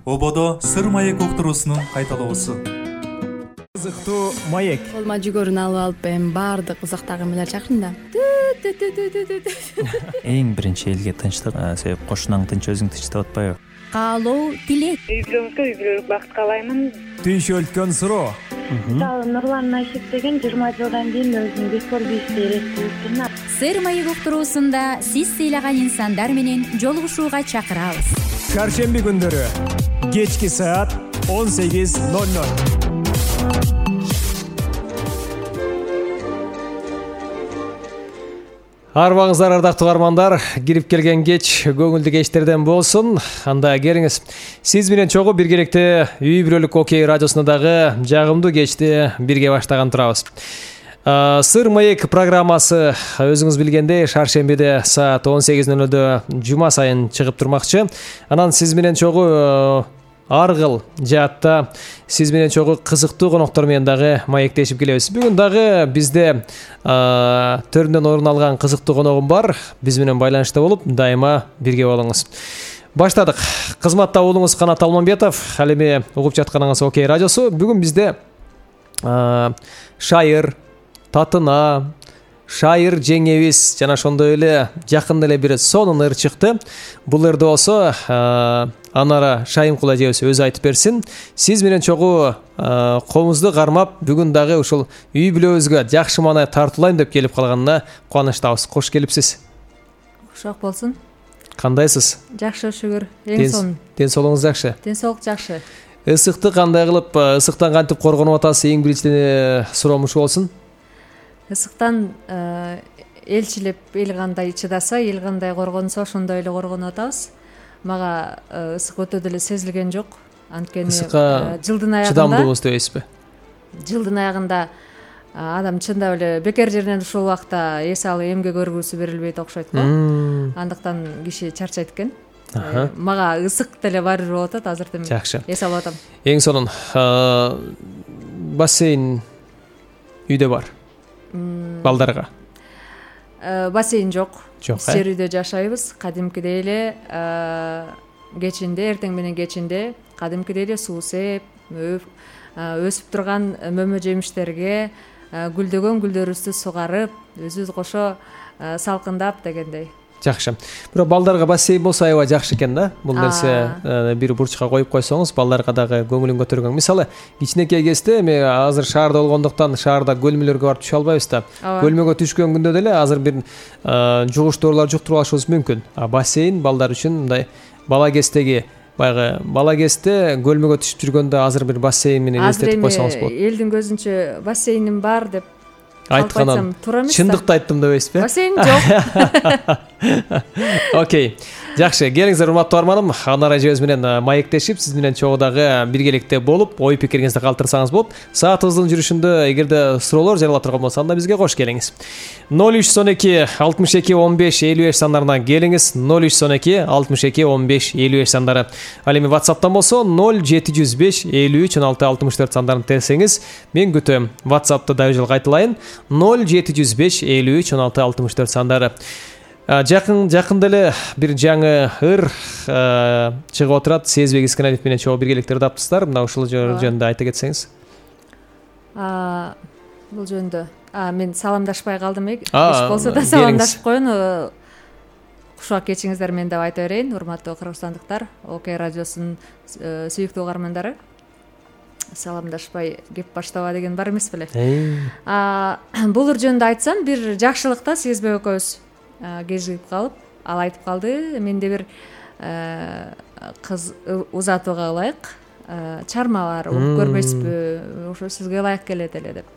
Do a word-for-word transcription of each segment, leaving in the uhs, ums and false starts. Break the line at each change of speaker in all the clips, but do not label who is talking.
ободо сыр маек уктуруусунун кайталоосу.
Кызыктуу маек.
Колума жүгөрүн алып алып эми баардык узактагы эмелер чакырдым да.
Эң биринчи элге тынчтык, себеп кошунаң тынч, өзүң тынч деп атпайбы?
Каалоо, тилек.
Үй бүлөңүзгө үй бүлөлүк бакыт каалаймын.
Түйшөлткөн суроо.
Мисалы Нурлан Нашип деген жыйырма жылдан кийин өзүн бекор бийишти элестирүүсүн.
Сыр маек уктуруусунда сиз сыйлаган инсандар менен жолугушууга чакырабыз.
Чаршемби күндөрү кечки саат он сегиз ноль ноль. Арбаңыздар, ардактуу угармандар, кирип келген кеч көңүлдүү кечтерден болсун. Анда келиңиз. Сиз менен чогуу биргеликте үй бүлөлүк окей радиосунда дагы жагымдуу кечти бирге баштаган турабыз. Сыр маек программасы өзүңүз билгендей шаршембиде саат он сегиз ноль нольдө жума сайын чыгып турмакчы. Анан сиз менен чогуу ар кыл жаатта сиз менен чогуу кызыктуу коноктор менен дагы маектешип келебиз. Бүгүн дагы бизде төрүндөн орун алган кызыктуу коногум бар. Биз менен байланышта болуп, дайыма бирге болуңуз. Баштадык. Кызматта уулуңуз Канат Алмамбетов, ал эми угуп жатканыңыз Окей радиосу. Бүгүн бизде шайыр, татына, шайыр жеңебиз жана ошондой эле жакында эле бир сонун ыр чыкты. Бул ырды болсо Анара Шайымкул эжебиз өзү айтып берсин. Сиз менен чогуу комузду кармап, бүгүн дагы ушул үй бүлөбүзгө жакшы маанай тартуулайм деп келип калганына кубанычтабыз. Кош келипсиз.
Кошок болсун.
Кандайсыз?
Жакшы, шүгүр. Эң сонун.
Ден соолугуңуз жакшы?
Ден соолук жакшы.
Ысыкты кандай кылып, ысыктан кантип коргонуп атасыз? Эң биринчиден суроомуш болсун.
Ысыктан элчилеп эл кандай чыдаса, эл кандай коргонсо, ошондой эле коргонуп атабыз. Мага ысык өтө деле сезилген жок. Анткени жылдын аягында
чыдамдуубуз дебейсизби?
Жылдын аягында адам чындап эле бекер жеринен ушул убакта эс алып эмге көргүсү берилбейт окшойт го. Андыктан киши чарчайт экен. Мага ысык деле бар болуп атат, азыр
жакшы.
эс алып атам.
Эң сонун. Бассейн үйдө бар. Балдарга.
Бассейн жок.
Жок.
Сер үйдө жашайбыз. Кадимкидей эле кечинде, эртең менен кечинде кадимкидей эле суу сеп, өсүп турган мөмө жемиштерге гүлдөгөн гүлдөрүбүздү сугарып, өзүбүз кошо салкындап дегендей.
Жакшы. Бирок балдарга бассейн болсо аябай жакшы экен да. Бул нерсе бир бурчка коюп койсоңуз, балдарга дагы көңүлүн көтөргөн. Мисалы, кичинекей кезде эми азыр шаарда болгондуктан шаарда көлмөлөргө барып түшө албайбыз да. Көлмөгө түшкөн күндө деле азыр бир жугуштуулар жуктуруп алышыбыз мүмкүн. А бассейн балдар үчүн мындай бала кездеги баягы бала кезде көлмөгө түшүп жүргөндө азыр бир бассейн менен элестетип койсоңуз болот.
Элдин көзүнчө бассейним бар деп
айтканын чындыкты айттым дебейсизби?
Бассейн жок.
Окей. Жакшы, келиңиздер урматтуу арманым. Анара эжебиз менен маектешип, сиз менен чогуу дагы биргеликте болуп, ой пикириңизди калтырсаңыз болот. Саатыбыздын жүрүшүндө эгерде суроолор жарыла турган болсо, анда бизге кош келиңиз. ноль үч он эки алтымыш эки он беш элүү беш сандарына келиңиз. ноль үч он эки алтымыш эки он беш элүү беш сандары. Ал эми WhatsApp'тан болсо ноль жети жүз беш элүү үч он алты алтымыш төрт сандарын терсеңиз, мен күтөм. WhatsApp'ты дагы жыл кайталайын. ноль жети жүз беш элүү үч он алты алтымыш төрт сандары. Жакын жакында эле бир жаңы ыр чыгып отурат. Сезбек Искеналиев менен чогуу биргеликте ырдаптырсыздар. Мына ушул жөнүндө айта кетсеңиз.
А, бул жөнүндө. А, мен саламдашпай калдым. Эч болсо да саламдашып коеюн. Кушак кечиңиздер мен деп айта берейин, урматтуу кыргызстандыктар, Окей радиосунун сүйүктүү угармандары. Саламдашпай кеп баштаба деген бар эмес беле? А, бул ыр жөнүндө айтсам, бир жакшылык да Сезбек экөөбүз кезигип калып, ал айтып калды. Менде бир кыз узатууга ылайык чарма бар, угуп көрбөйсүзбү? Ошо сизге ылайык келет эле деп.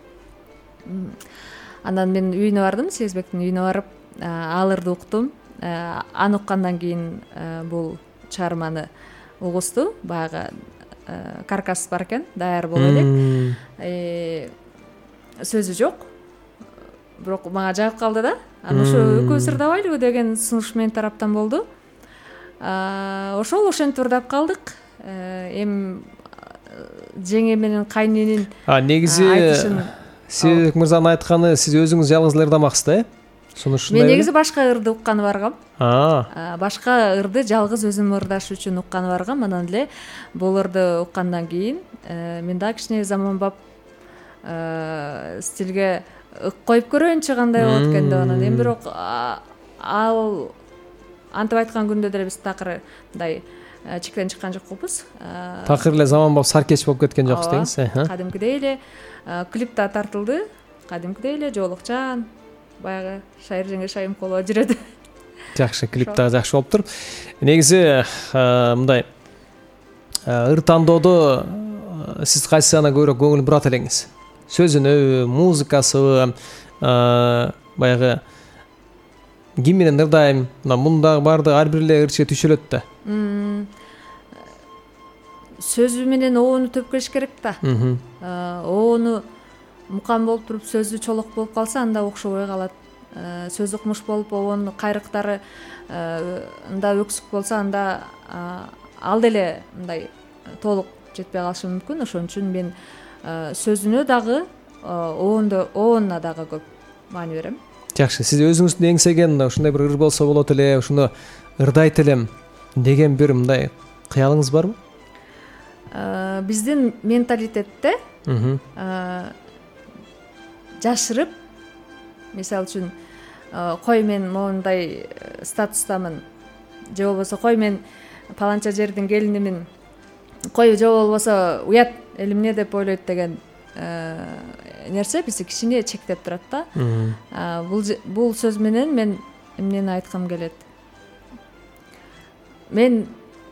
Андан мен үйүнө бардым, Сезбектин үйүнө барып, ал ырды уктум. Аны уккандан кийин бул чарманы угусту. Баягы каркас бар экен, даяр боло элек. Сөзү жок. Бирок мага жагып калды да. Аны ошо экөөбүз ырдабайлыбы деген сунуш менин тараптан болду. Ошол ошентип ырдап калдык. Эми жеңе менен кайненин
негизи Сезбек мырзанын айтканы, сиз өзүңүз жалгыз эле ырдамаксыз да, э?
мен негизи башка ырды укканы баргам.
А,
башка ырды жалгыз өзүм ырдаш үчүн укканы баргам. Анан эле бул ырды уккандан кийин мен дагы кичине заманбап стилге ык коюп көрөйүнчү кандай болот экен деп. Анан эми бирок ал антип айткан күндө деле биз такыр мындай чектен чыккан жокпуз.
Такыр эле заманбап саркеч болуп кеткен жокпуз деңиз.
Кадимкидей эле клип да тартылды. Кадимкидей эле жоолукчан баягы шайыр жеңе шайым коло жүрөдү.
Жакшы, клип дагы жакшы болуптур. Негизи мындай ыр тандоодо сиз кайсысына көбүрөөк көңүл бурат элеңиз? Сөзүнө, музыкасыбы, баягы ким менен ырдайм, муну дагы баардыгы ар бир эле ырчыга түшөлөт да.
Сөзү менен оону төпкөш керек да. Оону мукам болуп туруп сөзү чолок болуп калса анда окшобой калат. Сөз укмуш болуп оонун кайрыктары анда өксүк болсо анда ал деле мындай толук жетпей калышы мүмкүн. Ошон үчүн мен сөзүнө дагы оондо оонуна дагы көп маани берем.
Жакшы, сиз өзүңүздүн эңсеген ушундай бир ыр болсо болот эле, ушуну ырдайт элем деген бир мындай кыялыңыз барбы?
Биздин менталитетте жашырып, мисалы үчүн кой мен моундай статустамын, же болбосо кой мен паланча жердин келинимин, кой же болбосо уят эл эмне деп ойлойт деген нерсе бизди кичине чектеп турат да. Бул бул сөз менен мен эмнени айткым келет? Мен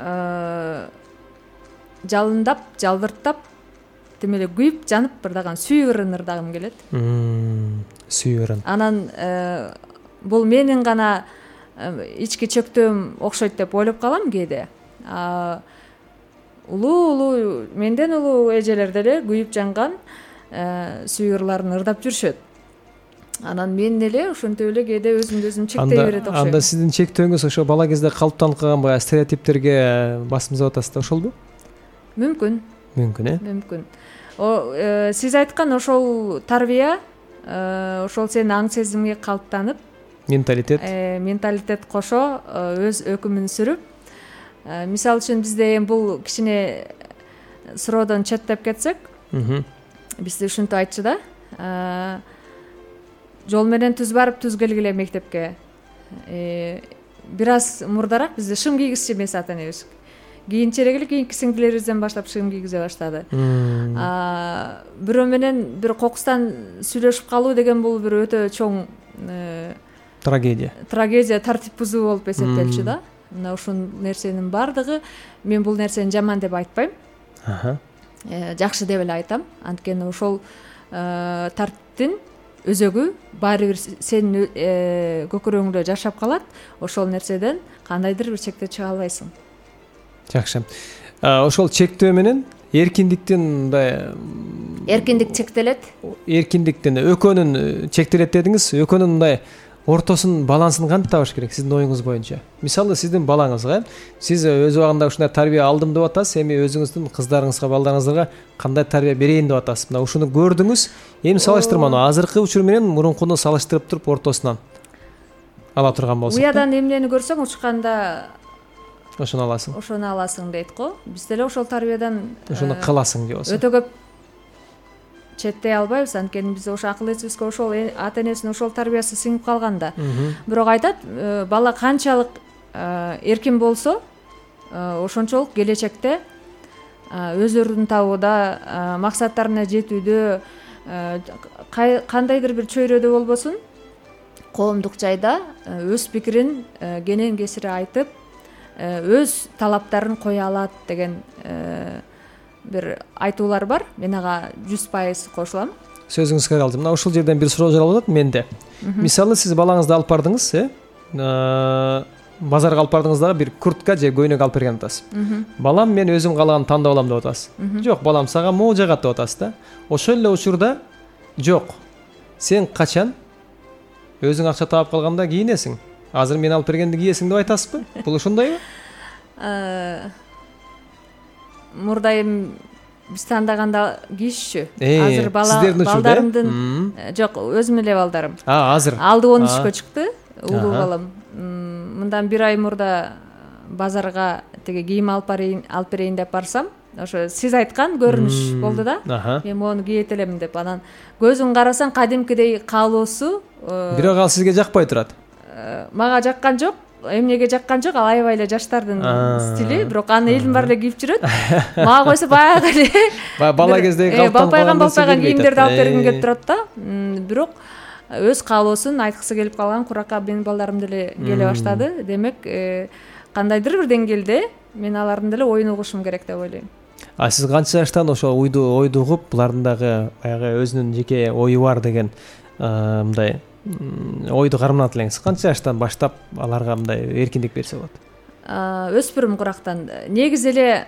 жалындап, жалбырттап, тим эле күйүп, жанып ырдаган сүйүү ырын ырдагым келет.
Сүйүү ырын.
Анан бул менин гана ички чөктөөм окшойт деп ойлоп калам кээде. Улуу-улуу, менден улуу эжелер деле күйүп жанган сүйүү ырларын ырдап жүрүшөт. Анан мен эле ошентип эле кээде өзүмдү өзүм чектей берет окшойм.
Анда сиздин чектөөңүз ошо бала кезде калыптанып калган баягы стереотиптерге басым жасап атасыз да, ошолбу?
Мүмкүн.
Мүмкүн, э?
Мүмкүн. Сиз айткан ошол тарбия, ошол сенин аң сезимиңе калыптанып,
менталитет.
Менталитет кошо өз өкүмүн сүрүп, мисалы үчүн бизде эми бул кичине суроодон четтеп кетсек, бизде ушинтип айтчу да. Жол менен түз барып, түз келгиле мектепке. Бир аз мурдараак бизде шым кийгизчү эмес ата энебиз. Кийинчерээк эле кийинки сиңдилерибизден баштап шым кийгизе баштады. Бирөө менен бир кокустан сүйлөшүп калуу деген бул бир өтө чоң
трагедия.
Трагедия, тартип бузуу болуп эсептелчү да. Мына ушул нерсенин баардыгы, мен бул нерсени жаман деп айтпайм. Жакшы деп эле айтам. Анткени ошол тартиптин өзөгү баары бир сенин көкүрөгүңдө жашап калат. Ошол нерседен кандайдыр бир чекте чыга албайсың.
Жакшы. Ошол чектөө менен эркиндиктин мындай
эркиндик чектелет.
Эркиндиктин өкөнүн чектелет дедиңиз. Өкөнүн мындай ортосун, балансын кантип табыш керек сиздин оюңуз боюнча? Мисалы сиздин балаңызга сиз өз убагында ушундай тарбия алдым деп атасыз, эми өзүңүздүн кыздарыңызга, балдарыңызга кандай тарбия берейин деп атасыз. Мына ушуну көрдүңүз. Эми салыштырманы азыркы учур менен мурункуну салыштырып туруп ортосунан ала турган болсок.
Уядан эмнени көрсөң учканда
ошону аласың.
Ошону аласың дейт го. Биз деле ошол тарбиядан
ошону кыласың деп болсо.
Өтө көп четтей албайбыз, анткени биз ошо акыл эсибизге ошол ата энесинин ошол тарбиясы сиңип калган да. Бирок айтат, бала канчалык эркин болсо, ошончолук келечекте өзүрүн табууда, максаттарына жетүүдө, кандайдыр бир чөйрөдө болбосун, коомдук жайда өз пикирин кенен кесире айтып, өз талаптарын кое алат деген бир айтуулар бар. Мен ага жүз пайыз кошулам.
Сөзүңүзгө калдым. Мына ушул жерден бир суроо жаралып атат менде. Мисалы сиз балаңызды алып бардыңыз, э? Базарга алып бардыңыз дагы бир куртка же көйнөк алып берген атасыз. Балам мен өзүм каалаган тандап алам деп атасыз. Жок, балам сага могу жагат деп атасыз да. Ошол эле учурда жок. Сен качан өзүң акча таап калганда кийинесиң? Азыр мен алып бергенди кийесиң деп айтасызбы? Бул ушундайбы?
Мурдайым биз тандаганда кийишчү.
Э,
Азыр бала
сиздердин учурда, э?
балдарымдын
Мм.
э, жок, өзүм эле балдарым.
А, азыр.
Алды он
А.
үшкө чыкты, улуу
Ага.
балам. М, Мындан бир ай мурда базарга тиги кийим алып барайын, алып берейин деп барсам, ошо сиз айткан көрүнүш
Мм.
болду да.
Аха.
Мен мону кийет элем деп, анан көзүн карасаң кадимкидей каалоосу. э,
Бирок ал сизге жакпай турат.
э, Мага жаккан жок. Эмнеге жаккан жок, ал аябай эле жаштардын
А.
стили, бирок аны элдин баары эле кийип жүрөт. Мага койсо баягы эле
Ба- бала кездеги калыптан
балпайган
калган нерсе
балпайган
келбейт
кийимдерди алып
атат.
бергим
Э.
келип турат да. М, Бирок өз каалоосун айткысы келип калган, куракка менин балдарым деле келе баштады. Демек, э, кандайдыр бир деңгээлде мен алардын деле оюн угушум керек деп ойлойм.
А сиз канча жаштан ошо ойду ойду угуп, булардын дагы баягы өзүнүн жеке ою бар деген э, мындай м, ойду карманат элеңиз? Канча жаштан баштап аларга мындай эркиндик берсе болот?
А, Өспүрүм курактан негизи эле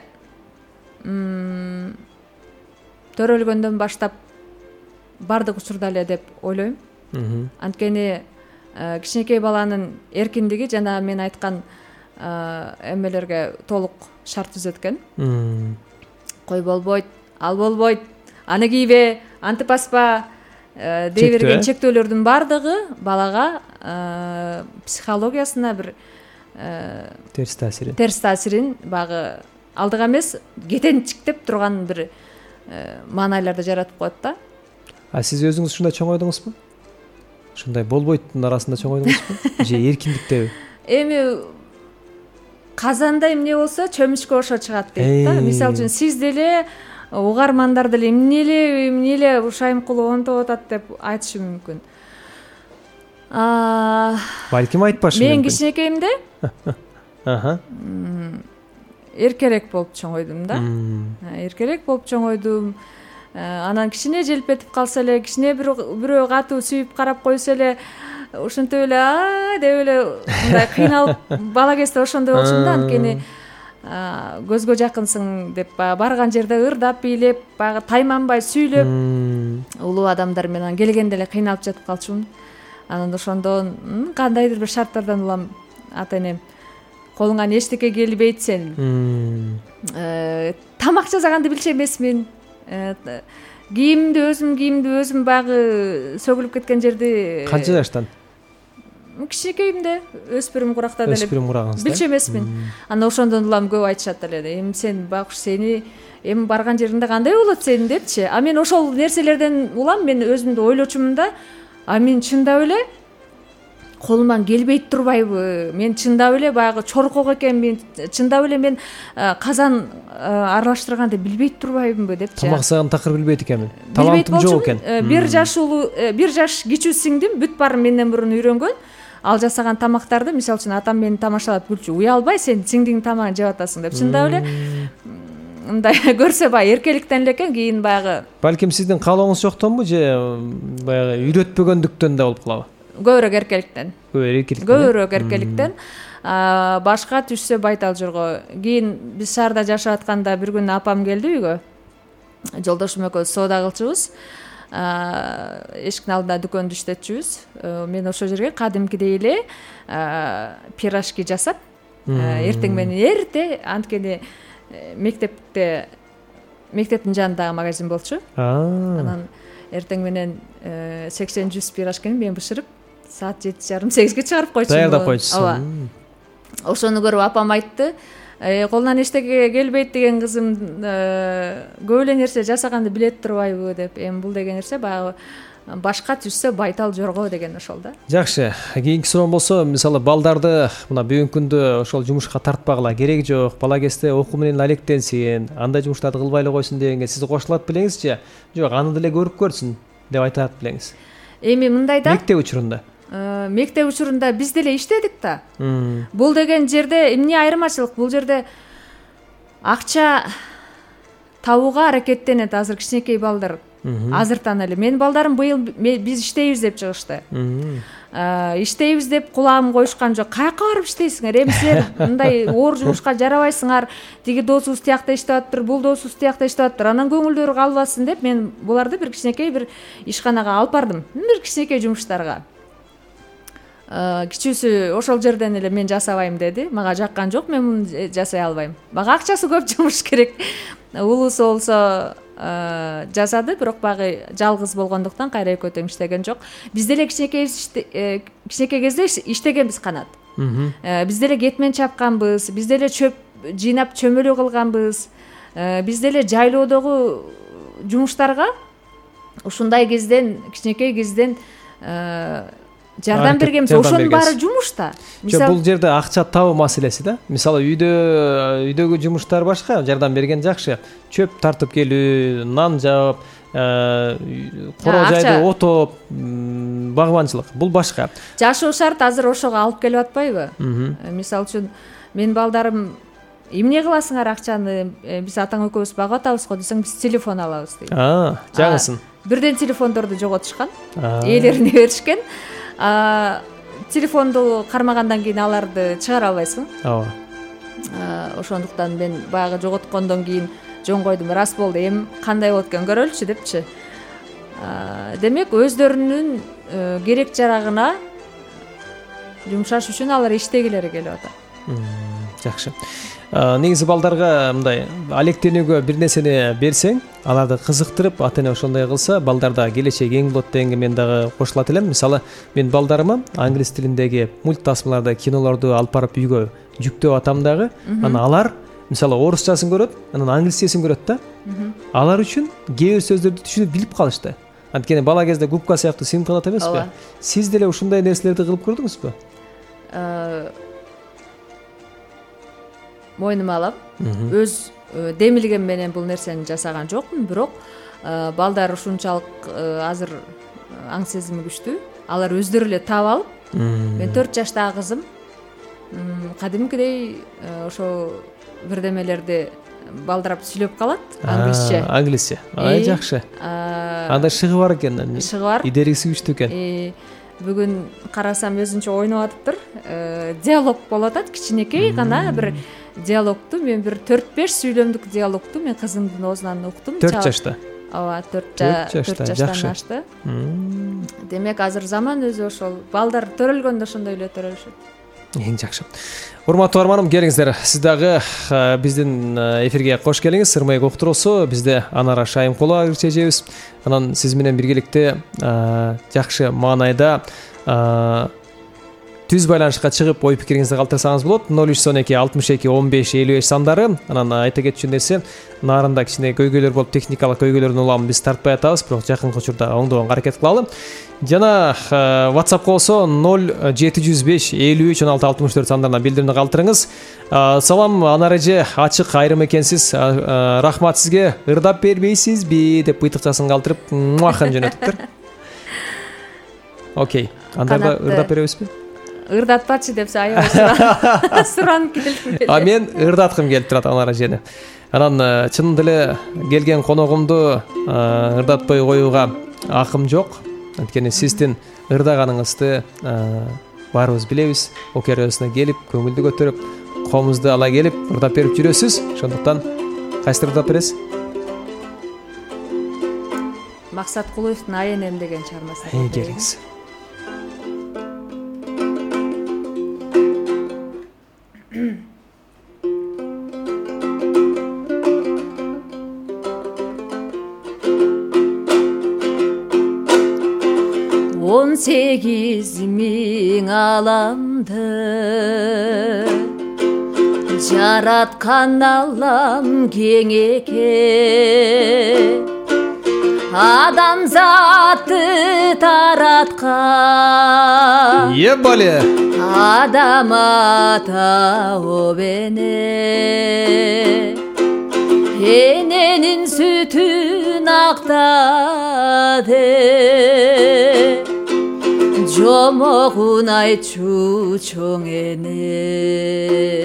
м, төрөлгөндөн баштап бардык учурда эле деп ойлойм.
Мгм.
Анткени э, кичинекей баланын эркиндиги жана мен айткан э, эмелерге толук шарт түзөт экен.
Мм.
Кой болбойт, ал болбойт, аны кийбе, антип баспа э, дей
Чектөө,
берген
э?
чектөөлөрдүн баардыгы балага э, психологиясына бир э,
Терс таасирин.
терс таасирин багы алдыга эмес кетенчиктеп турган бир э, маанайларды жаратып коет да.
А сиз өзүңүз ушундай чоңойдуңузбу? Ушундай болбойттун арасында чоңойдуңузбу? Же эркиндиктеби?
Эми казандай эмне болсо чөмүчкө ошо чыгат дейт да.
Эй.
Мисалы үчүн сиз деле угармандар деле эмне эле эмне эле Ушайымкулов онтоп атат деп айтышы мүмкүн. А,
Балким айтпашы
Мен
мүмкүн.
кичинекейимде
Аха.
эркерээк болуп чоңойдум да.
Мм.
Эркерээк болуп чоңойдум. Э, Анан кичине желпетип калса эле, кичине бир бирөө катуу сүйүп карап койсо эле, ушинтип эле а деп эле мындай кыйналып бала кезде ошондой болчумун да. Анткени а, көзгө жакынсың деп баягы барган жерде ырдап бийлеп, баягы тайманбай сүйлөп,
Мм.
улуу адамдар менен келгенде эле кыйналып жатып калчумун. Анан ошондон м, кандайдыр бир шарттардан улам ата энем колуңан эчтеке келбейт, сен
Мм.
э, тамак жасаганды билчү эмесмин. Э, т- Кийимди өзүм кийимди өзүм баягы сөгүлүп кеткен жерди
Канча жаштан?
кичинекейимде, өспүрүм куракта деле
Өспүрүм курагыңызда?
билчү эмесмин. Анан ошондон улам көп айтышат эле. Эми сен байкуш, сени эми барган жериңде кандай болот сенин депчи. А мен ошол нерселерден улам мен өзүмдү ойлочумун да. А мен чындап эле колуман келбейт турбайбы? Мен чындап эле баягы чоркок экенмин. Чындап эле мен э, казан э, аралаштырганды билбейт турбаймынбы депчи.
Тамак жасаган такыр билбейт экенмин.
Билбейт
Талантым жок
болчумун.
экен.
Э, Бир жаш улуу, э, бир жаш кичүү сиңдим бүт баарын менден мурун үйрөнгөн. Ал жасаган тамактарды, мисалы үчүн атам мени тамашалап күлчү. Уялбай, сен сиңдиңдин тамагын жеп атасың деп. Чындап эле мындай көрсө баягы эркеликтен эле экен, кийин баягы
Балким сиздин каалооңуз жоктонбу же баягы үйрөтпөгөндүктөн да болуп калабы?
көбүрөөк эркеликтен.
Көбүрөөк эркеликтен.
Көбүрөөк эркеликтен. А, Башка түшсө байтал жорго. Кийин биз шаарда жашап атканда бир күнү апам келди үйгө. Жолдошум экөөбүз соода кылчубуз. А, Эшиктин алдында дүкөндү иштетчүбүз. Э, Мен ошол жерге кадимкидей эле а, пирожки жасап, э, эртең менен эрте, анткени э, мектепте мектептин жанындагы магазин болчу.
Аа.
Анан эртең менен э, сексен жүз пирожкини мен бышырып, саат жети жарым сегизге чыгарып койчумун.
Даярдап койчусуң.
Ооба. Ошону көрүп апам айтты, «Э, колунан эчтеке келбейт деген кызым э, көп эле нерсе жасаганды билет турбайбы деп. Эми бул деген нерсе баягы башка түшсө байтал жорго деген ошол да.
Жакшы. Кийинки суроом болсо, мисалы балдарды мына бүгүнкү күндө ошол жумушка тартпагыла, кереги жок, бала кезде окуу менен алектенсин, андай жумуштарды кылбай эле койсун дегенге сиз кошулат белеңиз же? Жок, аны деле көрүп көрсүн деп айтат белеңиз.
Эми мындай да,
Мектеп учурунда.
э, мектеп учурунда биз деле иштедик да.
Мм.
Бул деген жерде эмне айырмачылык? Бул жерде акча табууга аракеттенет азыр кичинекей балдар. Азыртан эле менин балдарым быйыл ме- биз иштейбиз деп чыгышты.
Мм.
А, Иштейбиз деп кулагым коюшкан жок. Каяка барып иштейсиңер? Эми силер мындай оор жумушка жарабайсыңар. Тиги досубуз тиякта иштеп атыптыр, бул досубуз тиякта иштеп атыптыр. Анан көңүлдөрү калбасын деп мен буларды бир кичинекей бир ишканага алып бардым. Бир кичинекей жумуштарга. А, Кичүүсү ошол жерден эле мен жасабайм деди. Мага жаккан жок, мен муну жасай албайм. Мага акчасы көп жумуш керек. улуусу болсо жасады, бирок багы жалгыз болгондуктан кайра экөө тең иштеген жок. Биз деле кичинекей кичинекей кезде иштегенбиз канат. Биз деле кетмен чапканбыз, биз деле чөп жыйнап чөмөлө кылганбыз. Биз деле жайлоодогу жумуштарга ушундай кезден, кичинекей кезден жардам бергенбиз. Ошонун баары жумушта.
Мисалы бул жерде акча табуу маселеси да. Мисалы үйдө үйдөгү жумуштар башка, жардам берген жакшы. Чөп тартып келүү, нан жаап, короо жайды отоп, багбанчылык бул башка.
Жашоо шарт азыр ошого алып келип атпайбы? Мисалы үчүн менин балдарым эмне кыласыңар акчаны? Биз атаң экөөбүз багып атабыз го десең, биз телефон алабыз дейт.
А, жаңысын.
Бирден телефондорду жоготушкан, ээлерине беришкен. Телефонду кармагандан кийин аларды чыгара албайсың.
Ооба.
Ошондуктан мен баягы жоготкондон кийин жон койдум. Рас болду, эми кандай болот экен көрөлүчү депчи. Демек, өздөрүнүн керек жарагына жумшаш үчүн алар иштегилери келип атат.
Жакшы. Негизи балдарга мындай алектенүүгө бир нерсени берсең, аларды кызыктырып, ата-эне ошондой кылса, балдарда келечек эң болот дегенге мен дагы кошулат элем. Мисалы, мен балдарыма англис тилиндеги мультасмаларды, кинолорду алып барып үйгө жүктөп атам дагы. Анан алар мисалы орусчасын көрөт, анан англисчесин көрөт да. Алар үчүн кээ бир сөздөрдү түшүнүп билип калышты. Анткени бала кезде губка сыяктуу сыйымкалат эмеспи? Сиз деле ушундай нерселерди кылып көрдүңүзбү?
Мойнума алам. Өз демилгем менен бул нерсени жасаган жокмун, бирок балдар ушунчалык азыр аң сезими күчтүү. Алар өздөрү эле таап алып, мен төрт жаштагы кызым кадимкидей ошо бирдемелерди балдырап сүйлөп калат, англисче.
Англисче. Ай, жакшы. Анда шыгы бар экен.
Шыгы бар.
Идериси күчтүү экен.
Бүгүн карасам өзүнчө ойноп атыптыр. Диалог болуп атат, кичинекей гана бир диалогту, мен бир төрт беш сүйлөмдүк диалогту мен кызымдын оозунан уктум.
төрт жашта.
Ооба, төрт жаштан ашты. Демек, азыр заман өзү ошол. Балдар төрөлгөндө ошондой эле төрөлүшөт.
Эң жакшы. Урматтуу арманым, келиңиздер. Сиз дагы биздин эфирге кош келиңиз. Сырмай коктуросу, бизде Анара Шайымкулова кирчежебиз. Анан сиз менен биргеликте жакшы маанайда түз байланышка чыгып ой пикириңизди калтырсаңыз болот. ноль үч он эки алтымыш эки он беш элүү беш сандары. Анан айта кетчү нерсе, нарында кичине көйгөйлөр болуп, техникалык көйгөйлөрдүн уламын биз тартпай атабыз, бирок жакынкы учурда оңдогонго аракет кылалы. Жана WhatsApp болсо ноль жети жүз беш элүү үч он алты алтымыш төрт сандарына билдирүүнү калтырыңыз. Салам, Анар эже, ачык айрым экенсиз. Рахмат сизге. Ырдап бербейсизби деп быйтыкчасын калтырып, муахан жөнөтүптүр. Окей. Анда ырдап беребизби?
Ырдатпачы деп аябай суранып келдим.
А мен ырдаткым келип турат Анар эжени. Анан чын деле келген коногумду ырдатпай коюуга акым жок. Анткени сиздин ырдаганыңызды баарыбыз билебиз. Океросуна келип, көңүлдү көтөрүп, комузду ала келип, ырдап берип жүрөсүз. Ошондуктан кайсы ырдап бересиз?
Максат Кулуевдин Айенем деген чыгармасы.
Келиңиз.
он сегиз миң аламды жараткан Аллам кең экен, адамзатты тараткан
Ебале!
Адам ата обене, эненин сүтүн актады, жомогун айтчу чоң эне.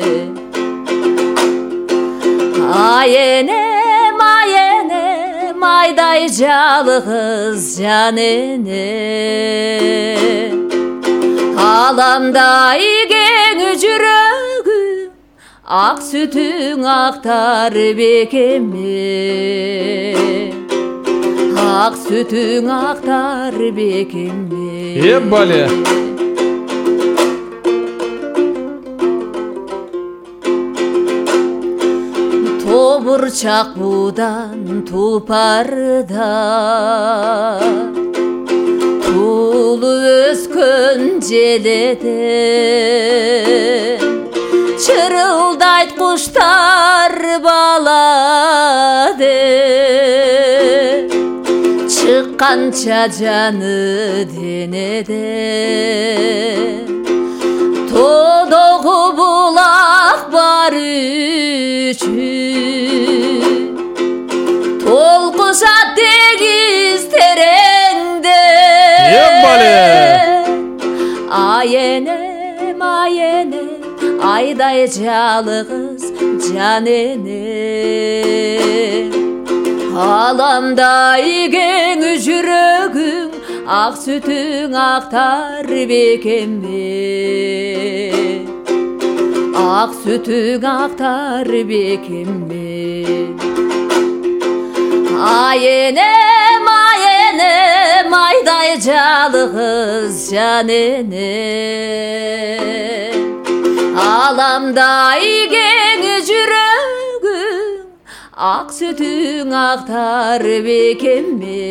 Айенем, айенем, айдай жалгыз жан эне, аламдай кең жүрөгү, ак сүтүң актар бекеме, ак сүтүң актар бекеме.
Ебале!
бурчак будан тулпарда тулу өскөн желеден чырылдайт куштар баладе чыкканча жаны денеден тодогу булак бар үчүн толкушат дегиз тереңде ай энем ай энем айдай жалгыз жан энем аламдай кең жүрөгүң ак сүтүң актар бекемме ак сүтүң актар бекемме ай энем ай энем айдай жалгыз жан энем аламдай кең жүрөгүң ак сүтүң актар бекемме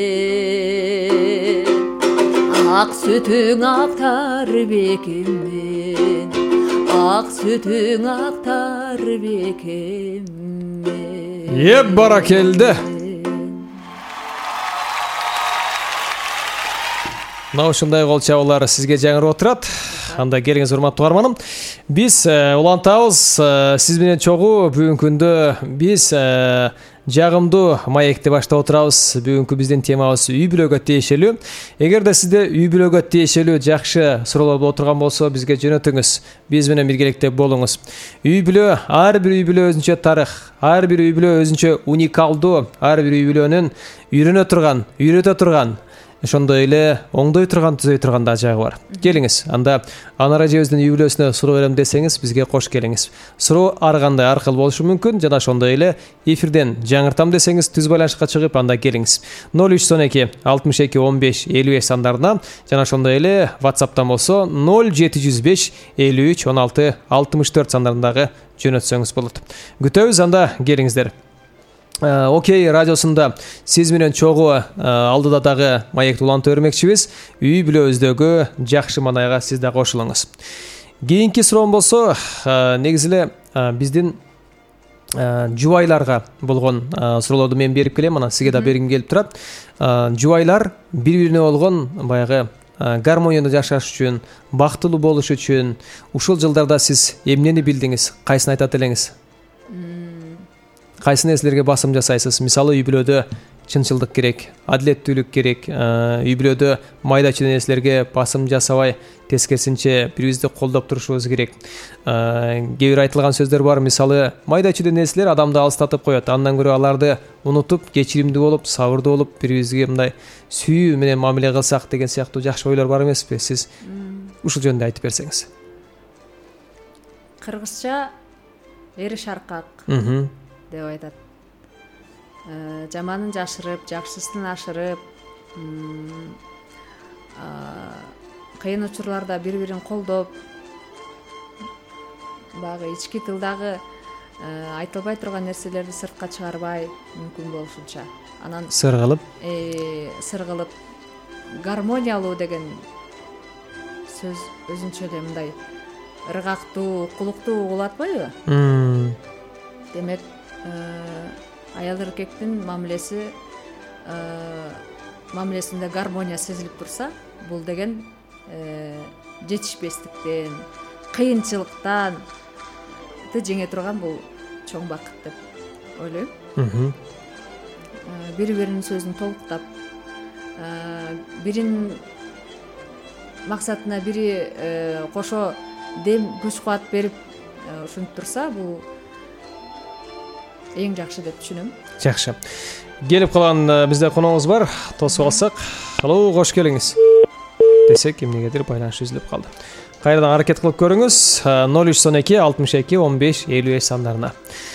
ак сүтүң актар бекемме ак сүтүң актар бекемме.
Еп баракелді. Мына ушундай кол чабуулар сизге жаңырып отурат. Анда келиңиз урматтуу угарманым. Биз улантабыз сиз менен чогуу бүгүнкү күндө биз жагымдуу маекти баштап отурабыз. Бүгүнкү биздин темабыз үй бүлөгө тиешелүү. Эгерде сизде үй бүлөгө тиешелүү жакшы суроолор болуп турган болсо, бизге жөнөтүңүз. Биз менен биргеликте болуңуз. Үй бүлө, ар бир үй бүлө өзүнчө тарых, ар бир үй бүлө өзүнчө уникалдуу, ар бир үй бүлөнүн үйрөнө турган, үйрөтө турган, ошондой эле оңдой турган, түзөй турган да жагы бар. Келиңиз, анда Анар эжебиздин үй бүлөсүнө суроо берем десеңиз, бизге кош келиңиз. Суроо ар кандай ар кыл болушу мүмкүн, жана ошондой эле эфирден жаңыртам десеңиз, түз байланышка чыгып анда келиңиз. ноль үч он эки алтымыш эки он беш элүү беш сандарына, жана ошондой эле WhatsApp'тан болсо ноль жети жүз беш элүү үч он алты алтымыш төрт сандарындагы жөнөтсөңүз болот. Күтөбүз, анда келиңиздер. Окей радиосунда сиз менен чогуу алдыда дагы маекти улантып бермекчибиз. Үй бүлөбүздөгү жакшы маанайга сиз да кошулуңуз. Кийинки суроом болсо, негизи эле биздин жубайларга болгон суроолорду мен берип келем, анан сизге да бергим келип турат. Жубайлар бири-бирине болгон баягы гармонияны жашаш үчүн, бактылуу болуш үчүн ушул жылдарда сиз эмнени билдиңиз? Кайсын айтат элеңиз? Кайсы нерселерге басым жасайсыз? Мисалы, үй бүлөдө чынчылдык керек, адилеттүүлүк керек, үй бүлөдө майда чүйдө нерселерге басым жасабай, тескерисинче бири-бирибизди колдоп турушубуз керек. Кээ бир айтылган сөздөр бар, мисалы, майда чүйдө нерселер адамды алыстатып коет. Андан көрө аларды унутуп, кечиримдүү болуп, сабырдуу болуп, бири-бирибизге мындай сүйүү менен мамиле кылсак деген сыяктуу жакшы ойлор бар эмеспи? Сиз ушул жөнүндө айтып берсеңиз.
Кыргызча эри шаркак деп айтат. Жаманын жашырып, жакшысын ашырып, кыйын учурларда бири-бирин колдоп, багы ички тылдагы айтылбай турган нерселерди сыртка чыгарбай, мүмкүн болушунча. Анан
сыр кылып,
сыр кылып гармониялуу деген сөз өзүнчө эле мындай ыргактуу, кулуктуу угула атпайбы? Демек, аял эркектин мамилеси мамилесинде гармония сезилип турса, бул деген жетишпестиктен, кыйынчылыктан жеңе турган бул чоң бакыт деп ойлойм. Бири-биринин сөзүн толуктап, биринин максатына бири кошо дем, күч кубат берип ушинтип турса, бул эң жакшы деп түшүнөм.
Жакшы. Келип калган бизде коногубуз бар. Тосуп алсак. Алло, кош келиңиз. Десек, эмнегедир байланыш үзүлүп калды. Кайрадан аракет кылып көрүңүз. ноль үч он эки алтымыш эки он беш элүү беш сандарына.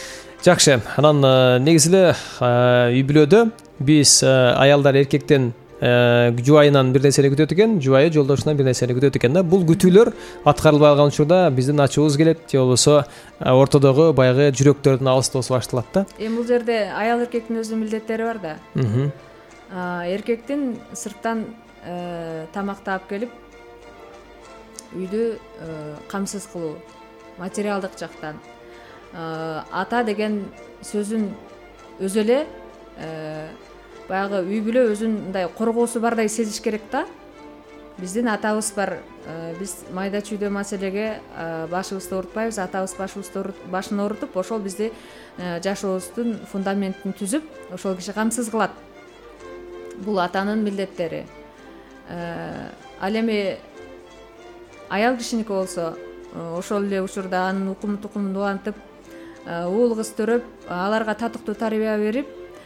Жакшы. Анан негизи эле үй бүлөдө биз аялдар эркектен жубайынан бир нерсени күтөт экен, жубайы жолдошунан бир нерсени күтөт экен да. Бул күтүүлөр аткарылбай калган учурда биздин ачуубуз келет же болбосо ортодогу баягы жүрөктөрдүн алыстоосу башталат да.
Эми бул жерде аял эркектин өзүнүн милдеттери бар да. Эркектин сырттан тамак таап келип үйдү камсыз кылуу, материалдык жактан ата деген сөзүн өзү эле баягы үй бүлө өзүн мындай коргоосу бардай сезиш керек да. Биздин атабыз бар, биз майда чүйдө маселеге башыбызды оорутпайбыз, атабыз башыбызды башын оорутуп, ошол бизди жашообуздун фундаментин түзүп, ошол киши камсыз кылат. Бул атанын милдеттери. Ал эми аял кишиники болсо, ошол эле учурда анын укум тукумун улантып, уул кыз төрөп, аларга татыктуу тарбия берип,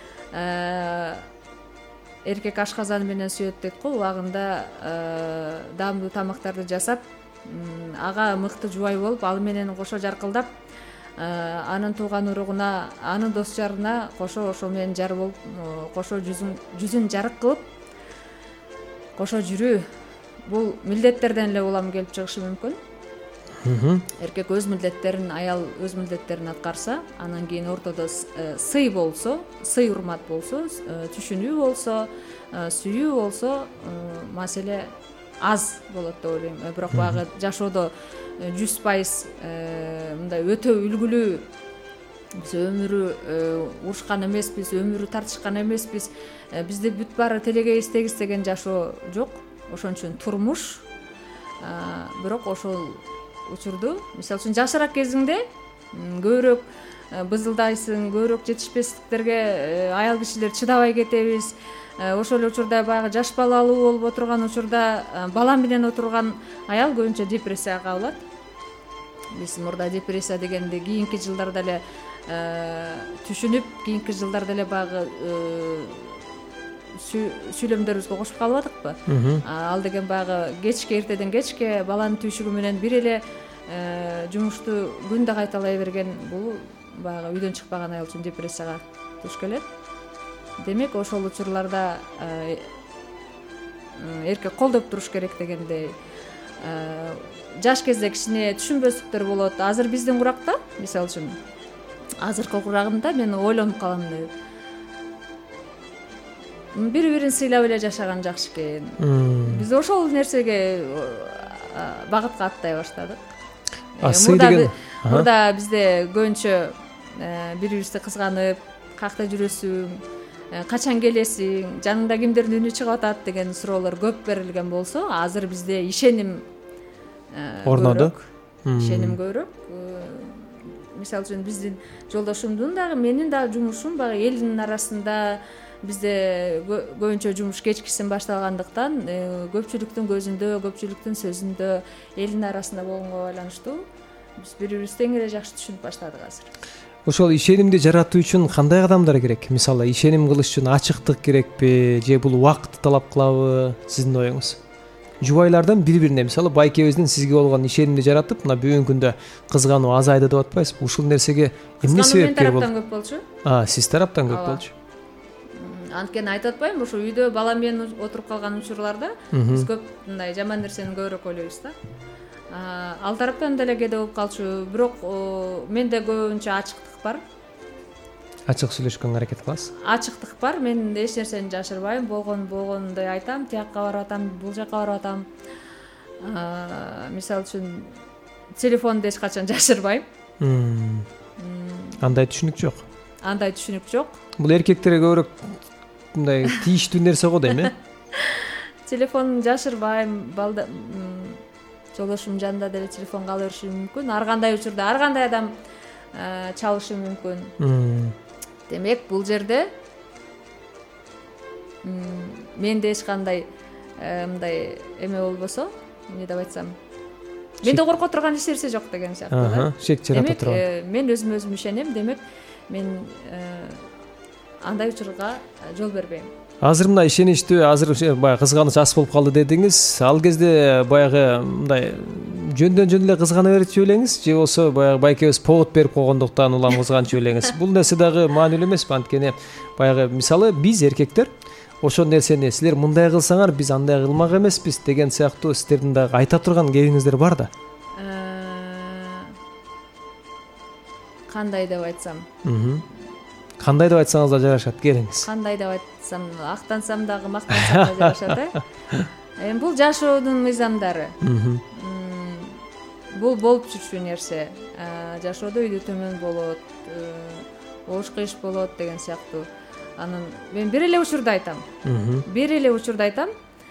эркек ашказаны менен сүйөт дейт го, убагында даамдуу тамактарды жасап, ага мыкты жубай болуп, ал менен кошо жаркылдап, анын тууган уругуна, анын дос жарына кошо ошол менен жар болуп, кошо жүзүн жүзүн жарык кылып, кошо жүрүү. Бул милдеттерден эле улам келип чыгышы мүмкүн. Эркек өз милдеттерин, аял өз милдеттерин аткарса, анан кийин ортодо сый болсо, сый урмат болсо, түшүнүү болсо, сүйүү болсо, маселе аз болот деп ойлойм. Бирок баягы жашоодо жүз пайыз мындай өтө үлгүлүү, биз өмүрү урушкан эмеспиз, өмүрү тартышкан эмеспиз, бизде бүт баары телегейбиз тегиз деген жашоо жок. Ошон үчүн турмуш. Бирок ошол учурду, мисалы үчүн жашыраак кезиңде көбүрөөк бызылдайсың, көбүрөөк жетишпестиктерге аял кишилер чыдабай кетебиз. Ошол эле учурда баягы жаш балалуу болуп отурган учурда бала менен отурган аял көбүнчө депрессияга кабылат. Биз мурда депрессия дегенди кийинки жылдарда эле түшүнүп, кийинки жылдарда эле баягы сүйлөмдөрүбүзгө кошуп калбадыкпы? Ал деген баягы кечке, эртеден кечке баланын түйшүгү менен бир эле жумушту күндө кайталай берген, бул баягы үйдөн чыкпаган аял үчүн депрессияга туш келет. Демек, ошол учурларда эркек колдоп туруш керек дегендей. Жаш кезде кичине түшүнбөстүктөр болот. Азыр биздин куракта, мисалы үчүн, азыркы курагымда мен ойлонуп калам. Бири-бирин сыйлап эле жашаган жакшы экен. Биз ошол нерсеге багытка аттай баштадык. Мурда бизде көбүнчө бири-бирибизди кызганып, каякта жүрөсүң, качан келесиң, жаныңда кимдердин үнү чыгып атат деген суроолор көп берилген болсо, азыр бизде ишеним
орноду.
Ишеним көбүрөөк. Мисалы үчүн биздин жолдошумдун дагы, менин дагы жумушум баягы элдин арасында, бизде көбүнчө жумуш кечкисин башталгандыктан, көпчүлүктүн көзүндө, көпчүлүктүн сөзүндө, элдин арасында болгонго байланыштуу биз бири-бирибизди тең эле жакшы түшүнүп баштадык азыр.
Ошол ишенимди жаратуу үчүн кандай кадамдар керек? Мисалы, ишеним кылыш үчүн ачыктык керекпи, же бул убакытты талап кылабы? Сиздин оюңуз. Жубайлардан бири-бирине, мисалы, байкебиздин сизге болгон ишенимди жаратып, мына бүгүнкү күндө кызгануу азайды деп атпайсызбы? Ушул нерсеге эмне себепкер болду?
Мен тараптан көп болчу.
А, сиз тараптан көп болчу.
Анткени айтып атпайм, ошо үйдө бала менен отуруп калган учурларда биз көп мындай жаман нерсени көбүрөөк ойлойбуз да. Ал тараптан деле кээде болуп калчу, бирок менде көбүнчө ачыктык бар.
Ачык сүйлөшкөнгө аракет кыласыз?
Ачыктык бар, мен эч нерсени жашырбайм, болгон болгондой айтам, тиякка барып атам, бул жакка барып атам. Мисалы үчүн телефонду эч качан жашырбайм.
Андай түшүнүк жок.
Андай түшүнүк жок.
Бул эркектерге көбүрөөк мындай тийиштүү нерсе го дейм, э?
Телефон жашырбайм, балда жолдошум жанында деле телефон кала бериши мүмкүн. Ар кандай учурда ар кандай адам чалышы мүмкүн. Демек, бул жерде менде эч кандай мындай эме болбосо, эмне деп айтсам, менде корко турган эч нерсе жок деген сыяктуу да.
Шек жарата турган.
Демек, мен өзүм өзүм ишенем, демек мен андай учурга жол бербейм.
Азыр мына ишеничтүү, азыр баягы кызганыч ас болуп калды дедиңиз. Ал кезде баягы мындай жөндөн жөн эле кызгана берчү элеңиз, же болсо баягы байкебиз повод берип койгондуктан улам кызганчу элеңиз. Бул нерсе дагы маанилүү эмеспи? Анткени баягы мисалы биз эркектер ошол нерсени силер мындай кылсаңар биз андай кылмак эмеспиз деген сыяктуу сиздердин дагы айта турган кебиңиздер бар да.
Кандай деп айтсам?
Кандай деп айтсаңыз да жарашат, келиңиз.
Кандай деп айтсам, актансам дагы мактансам да жарашат, э? Эми бул жашоодун мыйзамдары. Бул болуп жүрчү нерсе. Жашоодо үйдө төмөн болот, ош кыйыш болот деген сыяктуу. Анан мен бир эле учурда айтам. Бир эле учурда айтам.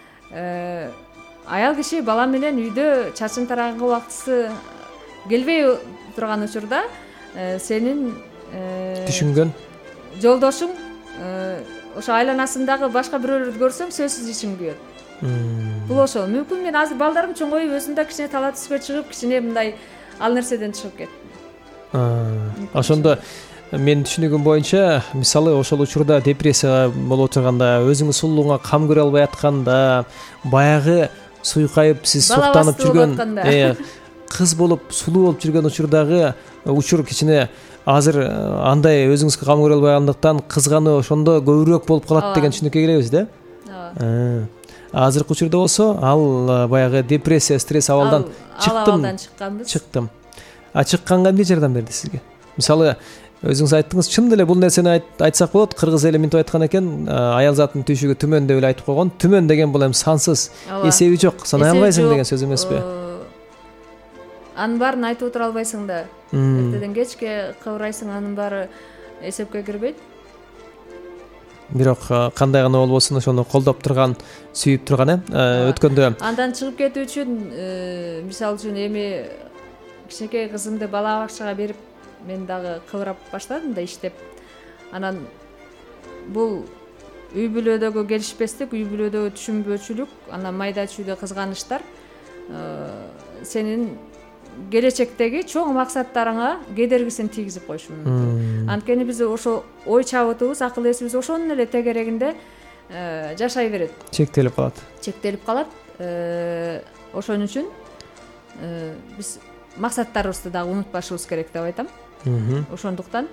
Аял киши бала менен үйдө чачын тараган убактысы келбей турган учурда сенин
түшүнгөн
жолдошуң ошо айланасындагы башка бирөөлөрдү көрсөң сөзсүз ичиң күйөт. Бул ошол. Мүмкүн мен азыр балдарым чоңоюп өзүм да кичине тала түскө чыгып, кичине мындай ал нерседен чыгып кеттим.
Ошондо мен түшүнүгүм боюнча, мисалы ошол учурда депрессия болуп турганда, өзүңүз сулууңа кам көрө албай атканда, баягы суйкайып сиз суктанып жүргөн, кыз болуп сулуу болуп жүргөн учурдагы учур кичине азыр андай өзүңүзгө кам көрө албагандыктан кызгануу ошондо көбүрөөк болуп калат деген түшүнүккө келебиз да. Ооба. Азыркы учурда болсо ал баягы депрессия, стресс абалдан чыктым. Чыктым. А чыкканга эмне жардам берди сизге? Мисалы, өзүңүз айттыңыз, чын эле бул нерсени айтсак болот, кыргыз эли мынтип айткан экен, аял затынын түйшүгү түмөн деп эле айтып койгон. Түмөн деген бул эми сансыз, эсеби жок, санай албайсың деген сөз эмеспи?
Анын баарын айтып отура албайсың да. Эртеден кечке кыбырайсың, анын баары эсепке кирбейт.
Бирок кандай гана болбосун ошону колдоп турган, сүйүп турган э өткөндө.
Андан чыгып кетүү үчүн, мисалы үчүн эми кичинекей кызымды бала бакчага берип, мен дагы кыбырап баштадым да иштеп. Анан бул үй бүлөдөгү келишпестик, үй бүлөдөгү түшүнбөөчүлүк, анан майда чүйдө кызганычтар сенин келечектеги чоң максаттарыңа кедергисин тийгизип коюшу мүмкүн. Анткени биз ошо ой чабытыбыз, акыл эсибиз ошонун эле тегерегинде жашай берет.
Чектелип калат.
Чектелип калат. Ошон үчүн биз максаттарыбызды дагы унутпашыбыз керек деп айтам. Ошондуктан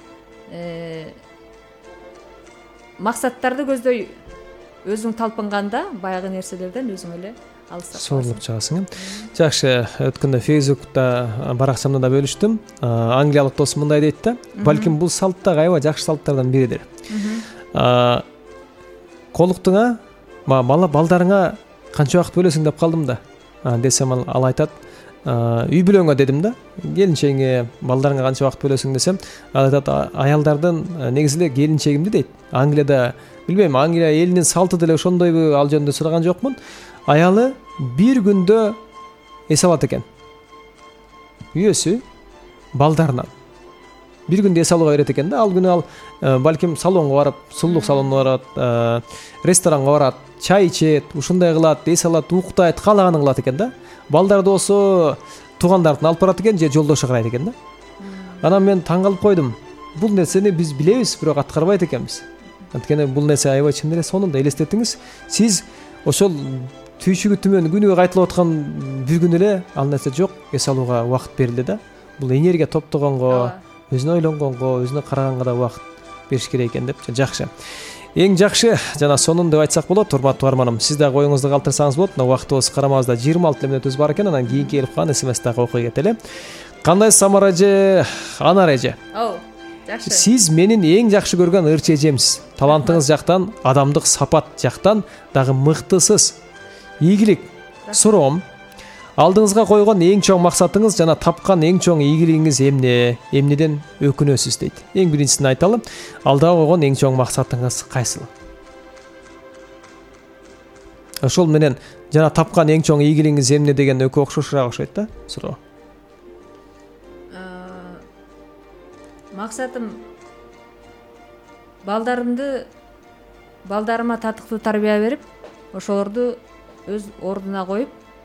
максаттарды көздөй өзүң талпынганда баягы нерселерден өзүң эле алыстап
суурулуп чыгасың. Жакшы, өткөндө Facebook'та баракчамда да бөлүштүм. Англиялык досум мындай дейт да, балким бул салт да аябай жакшы салттардан биридир. Колуктуңа, бала балдарыңа канча убакыт бөлөсүң деп калдым да. Десем ал айтат, үй бүлөңө дедим да. Келинчегиңе, балдарыңа канча убакыт бөлөсүң десем, ал айтат, аялдардын негизи эле келинчегимди дейт. Англияда, билбейм, Англия элинин салты деле ошондойбу, ал жөнүндө сураган жокмун. Аялы бир күндө эс алат экен. Үйөсү балдарынан бир күндө эс алууга берет экен да. Ал күнү ал балким салонго барып, сулуулук салонуна барат, ресторанга барат, чай ичет, ушундай кылат, эс алат, уктайт, каалаганын кылат экен да. Балдарды болсо туугандарын алып барат экен же жолдошу карайт экен да. Анан мен таң калып койдум. Бул нерсени биз билебиз, бирок аткарбайт экенбиз. Анткени бул нерсе аябай чын эле сонун да элестетиңиз. Сиз ошол түйшүгү түмөн күнүгө кайтылып аткан бир күн эле ал нерсе жок, эс алууга убакыт берилди да. Бул энергия топтогонго, өзүнө ойлонгонго, өзүнө караганга да убакыт бериш керек экен деп. Жакшы. Эң жакшы жана сонун деп айтсак болот, урматтуу угарманым. Сиз дагы оюңузду калтырсаңыз болот. Мына убактыбыз карамабызда жыйырма алты мүнөтүбүз бар экен. Анан кийинки келип калган эс эм эс дагы окуй кетели. Кандай Самара эже, Анар эже?
Оо, жакшы.
Сиз менин эң жакшы көргөн ырчы эжемсиз. Талантыңыз жактан, адамдык сапат жактан дагы мыктысыз. Ийгилик. Суроом, алдыңызга койгон эң чоң максатыңыз жана тапкан эң чоң ийгилигиңиз эмне? Эмнеден өкүнөсүз дейт. Эң биринчисин айталы. Алдыга койгон эң чоң максатыңыз кайсыл? Ошол менен жана тапкан эң чоң ийгилигиңиз эмне деген экөө окшошураак окшойт да, суроо.
Максатым балдарымды балдарыма татыктуу тарбия берип, ошолорду өз ордуна коюп,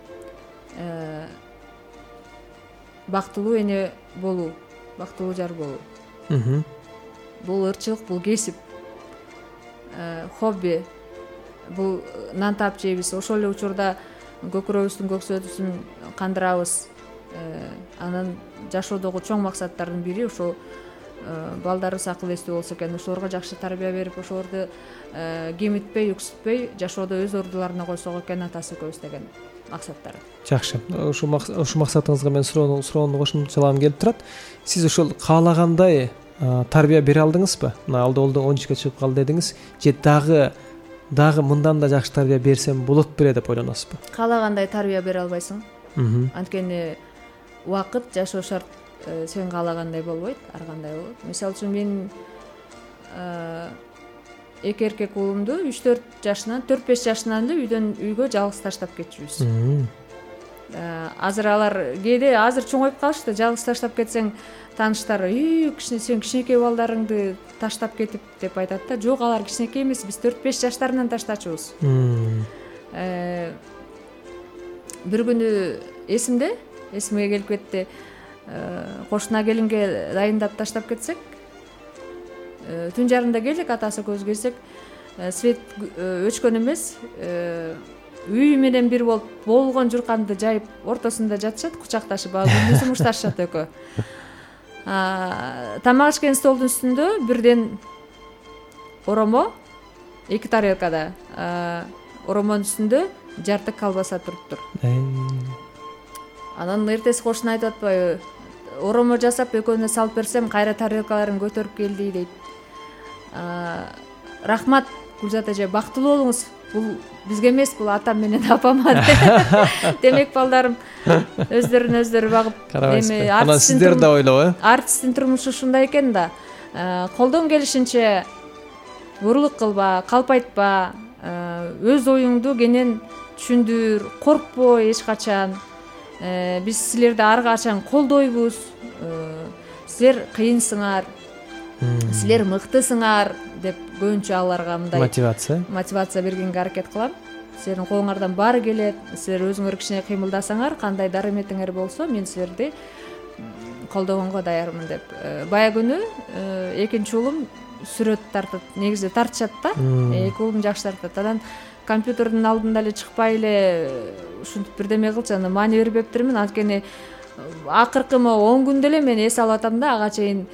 бактылуу эне болуу, бактылуу жар болуу. Бул ырчылык, бул кесип, хобби. Бул нан таап жейбиз. Ошол эле учурда көкүрөбүздүн көксөтүсүн кандырабыз. Анан жашоодогу чоң максаттардын бири ошол балдарыбыз акыл эстүү болсо экен, ошолорго жакшы тарбия берип, ошолорду кемитпей, үксүтпөй жашоодо өз ордуларына койсок экен атасы экөөбүз деген максаттар.
Жакшы. Ушул ушул максатыңызга мен суроону кошумчалагым келип турат. Сиз ошол каалагандай тарбия бере алдыңызбы? Мына алда он үчкө чыгып калды дедиңиз. Же дагы дагы мындан да жакшы тарбия берсем болот беле деп ойлоносузбу?
Каалагандай тарбия бере албайсың.
Мм.
Анткени убакыт, жашоо шарт сен каалагандай болбойт, ар кандай болот. Мисалы үчүн мен эки эркек уулумду үч төрт жашынан, төрт беш жашынан эле үйдөн үйгө жалгыз таштап кетчүбүз. Азыр алар кээде азыр чоңоюп калышты. Жалгыз таштап кетсең, тааныштары "Үй, кичине сен кичинекей балдарыңды таштап кетип" деп айтат да. Жок, алар кичинекей эмес, биз төрт беш жаштарынан таштачубуз. Бир күнү эсимде, эсиме келип кетти. Кошуна келинге дайындап таштап кетсек, түн жарымда келдик, атасы экөөбүз келсек, свет өчкөн эмес, үй менен бир болуп болгон журканды жайып ортосунда жатышат, кучакташып, күндүзү мушташат экөө. Тамак ичкен столдун үстүндө бирден оромо, эки тарелкада, оромонун үстүндө жарты колбаса туруптур. Анан эртеси кошуна айтып атпайбы, оромо жасап экөөнө салып берсем, кайра тарелкаларын көтөрүп келди дейт. Рахмат Гүлзат эже, бактылуу болуңуз. Бул бизге эмес, бул атам менен апама. Демек балдарым өздөрүн өздөрү багып,
эми анан сиздер да ойлоо, э?
Артисттин турмушу ушундай экен да. Колдон келишинче бурурлук кылба, калпайтпа, өз оюңду кенен түшүндүр, коркпой эч качан. Биз силерди ар качан колдойбуз. Силер кыйынсыңар, силер мыктысыңар деп көбүнчө аларга мындай
мотивация
мотивация бергенге аракет кылам. Силердин колуңардан баары келет. Силер өзүңөр кичине кыймылдасаңар, кандай дарыметиңер болсо, мен силерди колдогонго даярмын деп. Бая күнү экинчи уулум сүрөт тартат, негизи тартышат да. Эки уулум жакшы тартат. Анан компьютердин алдында эле чыкпай эле ушинтип бирдеме кылчы, аны маани бербептирмин. Анткени акыркы он күндө эле мен эс алып атам да, ага чейин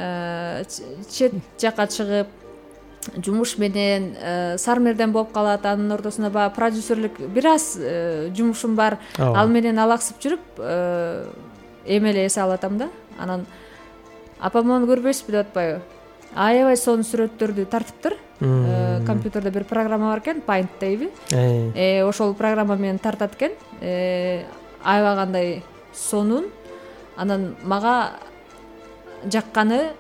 чет жака чыгып, жумуш менен сармерден болуп калат. Анын ортосуна баягы продюсерлик бир аз жумушум бар. Ал менен алаксып жүрүп, эми эле эс алып атам да. Анан апам аны көрбөйсүзбү деп атпайбы? Аябай сонун сүрөттөрдү тартыптыр. Компьютерде бир программа бар экен, Paint дейби. Э, ошол программа менен тартат экен. Э, аябай кандай сонун. Анан мага жакканы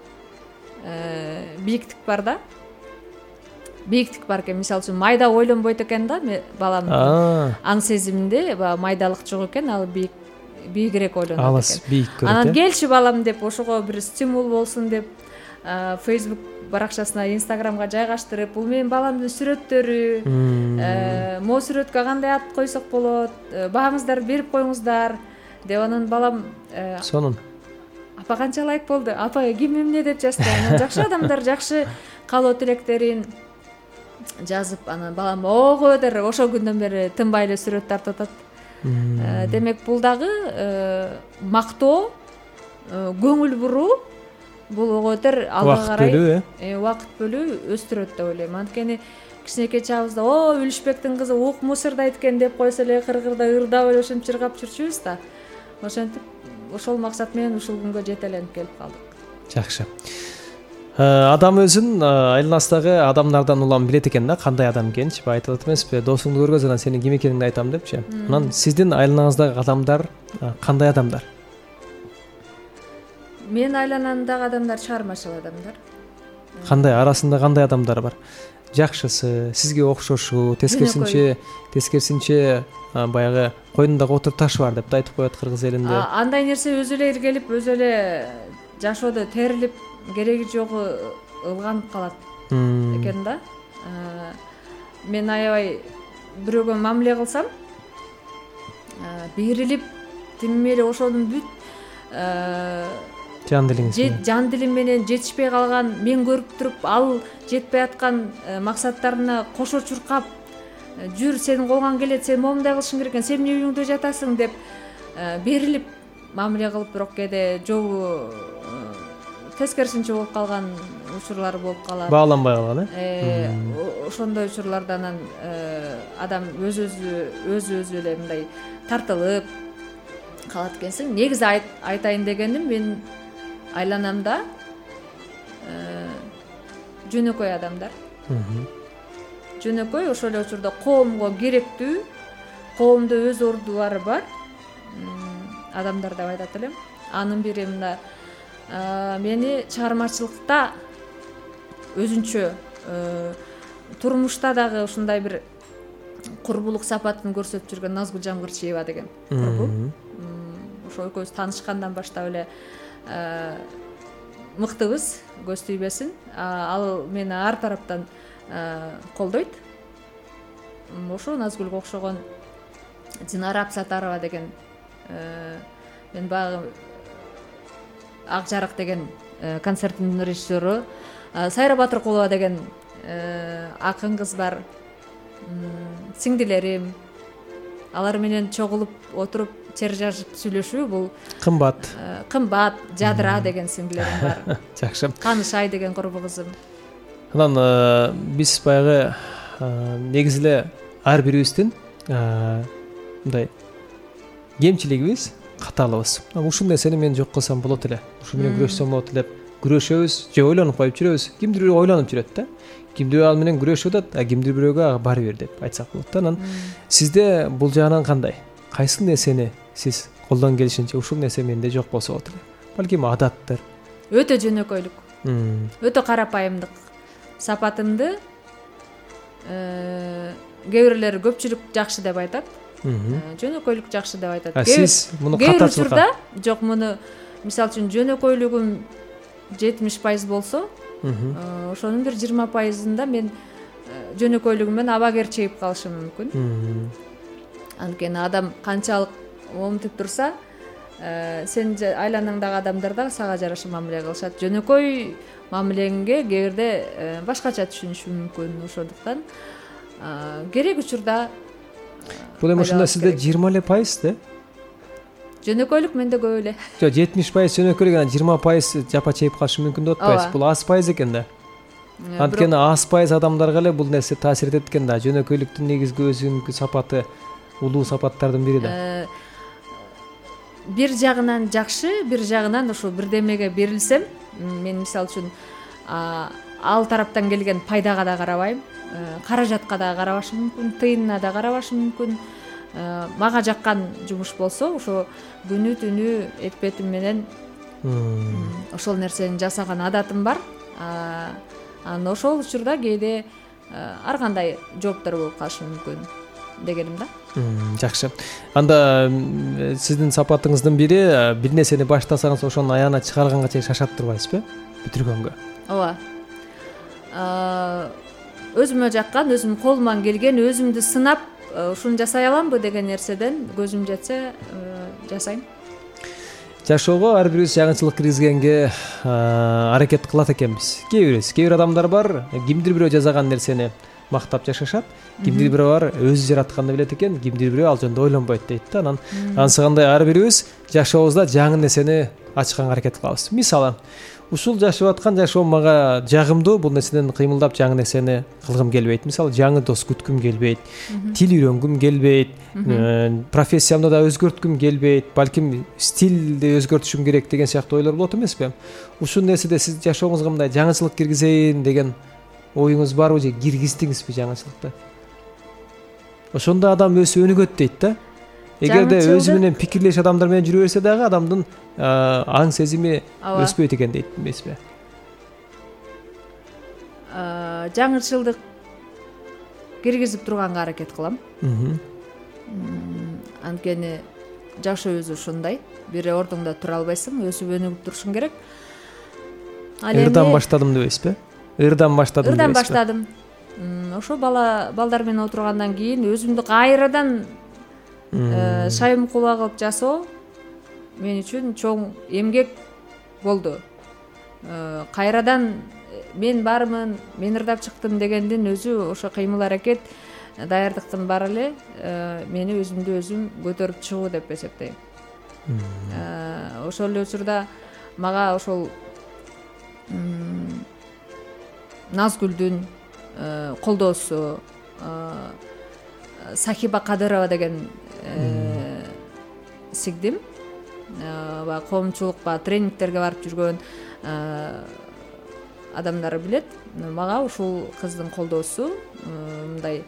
бийиктик бар да. Бийиктик бар экен. Мисалы үчүн майда ойлонбойт экен да, баланын аң сезиминде баягы майдалык жок экен, ал бийик бийигирээк ойлонот экен.
Алыс бийик көрөт.
Анан келчи балам деп, ошого бир стимул болсун деп, Facebook баракчасына, Instagramга жайгаштырып, бул менин баламдын сүрөттөрү, могу сүрөткө кандай ат койсок болот, бааңыздар берип коюңуздар деп. Анан балам
сонун.
Апа канча лайк болду? Апа ким эмне деп жазды. Анан жакшы адамдар жакшы каалоо тилектерин жазып, анан балам ого дер ошол күндөн бери тынбай эле сүрөт тартып атат. Демек бул дагы мактоо, көңүл буруу, бул оготер алга карай убакыт бөлүү өстүрөт деп ойлойм. Анткени кичинекей чагыбызда о Үлүшбектин кызы ук мусырдайт экен деп койсо эле кыргырда ырдап эле ошентип жыргап жүрчүбүз да. Ошентип ошол максат менен ушул күнгө жете эленип келип калдык.
Жакшы. Адам өзүн айланасындагы адамдардан улам билет экен да, кандай адам экенинчи. Айтып атат эмеспи, досуңду көргөз анан сенин ким экениңди айтам депчи. Анан сиздин айланаңыздагы адамдар кандай адамдар?
Мен айланамдагы адамдар чыгармачыл адамдар.
Кандай арасында кандай адамдар бар? Жакшысы, сизге окшошу, тескерисинче, тескерисинче баягы койнунда отур таш бар деп айтып коет кыргыз элинде.
Андай нерсе өзү эле иргелип, өзү эле жашоодо терилип, кереги жогу ылганып калат экен да. Мен аябай бирөөгө мамиле кылсам, берилип, тиммели ошонун бүт
жан дилиңиз
жан дилим менен жетишпей калган, мен көрүп туруп ал жетпей аткан максаттарына кошо чуркап, жүр сенин колуңан келет, сен момундай кылышың керек экен, сен эмне үйүңдө жатасың деп берилип мамиле кылып, бирок кээде жолу тескерисинче болуп калган учурлар болуп калат.
Бааланбай калган,
э? Ошондой учурлардан адам өз өзү өз өзү эле мындай тартылып калат экенсиң. Негизи айтайын дегеним, мен айланамда жөнөкөй адамдар. Жөнөкөй ошол эле учурда коомго керектүү, коомдо өз ордулары бар адамдар деп айтат элем. Анын бири мына мени чыгармачылыкта өзүнчө турмушта дагы ушундай бир курбулук сапатын көрсөтүп жүргөн Назгүл Жамгырчиева деген курбу. Ошо экөөбүз таанышкандан баштап эле мыктыбыз, көз тийбесин. Ал мени ар тараптан колдойт. Ошо Назгүлгө окшогон Динара Абсатарова деген мен багы Ак жарык деген концерттин режиссеру, Сайра Батыркулова деген акын кыз бар. Сиңдилерим, алар менен чогулуп отуруп чер жазып сүйлөшүү бул
кымбат.
Кымбат, Жадыра деген сиңдилерим бар.
Жакшы.
Канышай деген курбу кызым.
Анан биз баягы негизи эле ар бирибиздин мындай кемчилигибиз, каталыбыз. Ушул нерсени мен жок кылсам болот эле, ушу менен күрөшсөм болот эле күрөшөбүз, же ойлонуп коюп жүрөбүз. Кимдир бирөө ойлонуп жүрөт да. Кимдир ал менен күрөшүп атат, а кимдир бирөөгө баары бир деп айтсак болот да. Анан сизде бул жагынан кандай? Кайсы нерсени сиз колдон келишинче ушул нерсе менде жок болсо болот эле? Балким адаттыр.
Өтө жөнөкөйлүк. Өтө карапайымдык. Сапатымды кээ бирлер көпчүлүк жакшы деп айтат. Жөнөкөйлүк жакшы деп айтат.
А сиз муну катачылыкка?
Жок, муну мисалы үчүн жөнөкөйлүгүм жетимиш пайыз болсо, ошонун бир жыйырма пайызында мен жөнөкөйлүгүм менен абагер чейип калышым мүмкүн. Анткени адам канчалык омтуп турса, сен айланаңдагы адамдар да сага жараша мамиле кылышат. Жөнөкөй мамилеңге кээ бирде башкача түшүнүшү мүмкүн. Ошондуктан керек учурда
бул эми ошондо сизде жыйырма эле пайыз да?
Жөнөкөйлүк менде көп эле.
Жок, жетимиш пайыз жөнөкөйлүк, анан жыйырма пайыз жапа чейип калышы мүмкүн деп атпайсыз. Бул аз пайыз экен да. Анткени аз пайыз адамдарга эле бул нерсе таасир этет экен да. Жөнөкөйлүктүн негизги өзүнүн сапаты, улуу сапаттардын бири да.
Бир жагынан жакшы, бир жагынан ошо бирдемеге берилсем, мен мисалы үчүн ал тараптан келген пайдага да карабайм, каражатка да карабашым мүмкүн, тыйынына да карабашым мүмкүн. Мага жаккан жумуш болсо, ошо күнү түнү этпетим менен ошол нерсени жасаган адатым бар. Анан ошол учурда кээде ар кандай жооптор болуп калышы мүмкүн дегеним да.
Жакшы. Анда сиздин сапатыңыздын бири бир нерсени баштасаңыз ошонун аягына чыгарганга чейин шашат турбайсызбы? Бүтүргөнгө.
Ооба. Өзүмө жаккан, өзүм колуман келген, өзүмдү сынап ушуну жасай аламбы деген нерседен көзүм жетсе жасайм.
Жашоого ар бирибиз жаңычылык киргизгенге аракет кылат экенбиз. Кээ бирибиз, кээ бир адамдар бар, кимдир бирөө жасаган нерсени мактап жашашат, кимдир бирөө бар өзү жаратканды билет экен, кимдир бирөө ал жөнүндө ойлонбойт дейт да. Анан ансыгандай ар бирибиз жашообузда жаңы нерсени ачканга аракет кылабыз. Мисалы, ушул жашап аткан жашоом мага жагымдуу, бул нерседен кыймылдап жаңы нерсени кылгым келбейт. Мисалы, жаңы дос күткүм келбейт, тил үйрөнгүм келбейт, профессиямды да өзгөрткүм келбейт, балким стилди өзгөртүшүм керек деген сыяктуу ойлор болот эмеспи? Ушул нерседе сиз жашооңузга мындай жаңычылык киргизейин деген оюңуз барбы же киргиздиңизби жаңычылыкты? Ошондо адам өзү өнүгөт дейт да. Эгерде өзү менен пикирлеш адамдар менен жүрө берсе дагы адамдын аң сезими өспөйт экен дейт эмеспи?
Жаңычылдык киргизип турганга аракет кылам. Анткени жашоо өзү ошондой. Бир ордуңда тура албайсың, өсүп өнүгүп турушуң керек.
Ырдан баштадым дебейсизби? Ырдан баштадым дебейсизби?
Ырдан баштадым. Ошо бала балдар менен отургандан кийин өзүмдү кайрадан шайым кула кылып жасоо мен үчүн чоң эмгек болду. Кайрадан мен бармын, мен ырдап чыктым дегендин өзү ошо кыймыл аракет, даярдыктын баары эле мени өзүмдү өзүм көтөрүп чыгуу деп эсептейм. Ошол эле учурда мага ошол Назгүлдүн колдоосу, Сахиба Кадырова деген сиңдим. Баягы коомчулук баягы тренингтерге барып жүргөн адамдар билет. Мага ушул кыздын колдоосу мындай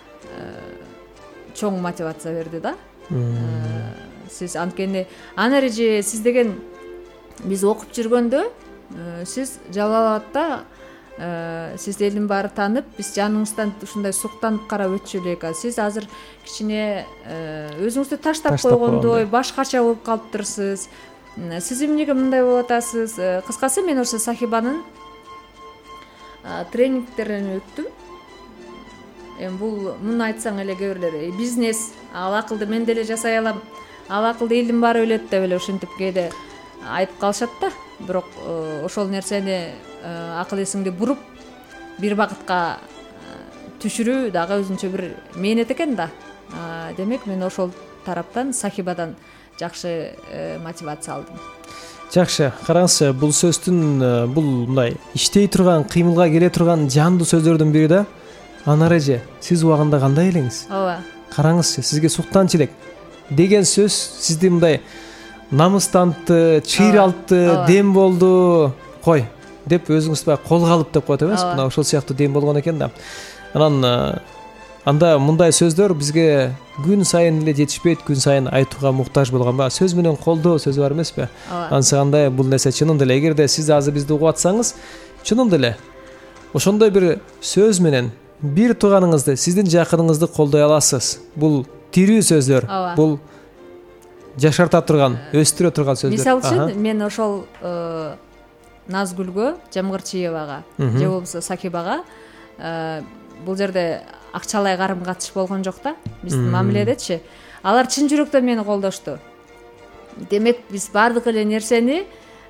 чоң мотивация берди да. Сиз анткени аны же сиз деген биз окуп жүргөндө сиз Жалал Абадта сиз элдин баары таанып, биз жаныңыздан ушундай суктанып карап өтчү элек. Сиз азыр кичине өзүңүздү таштап койгондой, башкача болуп калыптырсыз. Сиз эмнеге мындай болуп атасыз? Кыскасы, мен ошо Сахибанын тренингтерин өттүм. Эми бул муну айтсаң эле кээ бирлер бизнес, ал акылды мен деле жасай алам, ал акылды элдин баары билет деп эле ушинтип кээде айтып калышат да. Бирок ошол нерсени акыл эсиңди буруп бир багытка түшүрүү дагы өзүнчө бир мээнет экен да. Демек мен ошол тараптан Сахибадан жакшы мотивация алдым.
Жакшы, караңызчы, бул сөздүн бул мындай иштей турган, кыймылга келе турган жандуу сөздөрдүн бири да. Анар эже, сиз убагында кандай элеңиз?
Ооба.
Караңызчы, сизге суктанчы элек деген сөз сизди мындай намыстантты, чыйралтты, дем болду, кой деп өзүңүз баягы колго алып деп коет эмес? Мына ошол сыяктуу дем болгон экен да. Анан анда мындай сөздөр бизге күн сайын эле жетишпейт, күн сайын айтууга муктаж болгон ба? Сөз менен колдоо сөзү бар эмеспи? Ансагандай бул нерсе чынында эле, эгерде сиз азыр бизди угуп атсаңыз, чынында эле ошондой бир сөз менен бир тууганыңызды, сиздин жакыныңызды колдой аласыз. Бул тирүү сөздөр, бул жашарта турган, өстүрө турган сөздөр.
Мисалы үчүн мен ошол Назгүлгө, Жамгырчиевага же болбосо Сахибага бул жерде акчалай карым катыш болгон жок да. Биздин мамиледечи алар чын жүрөктөн мени колдошту. Демек биз баардык эле нерсени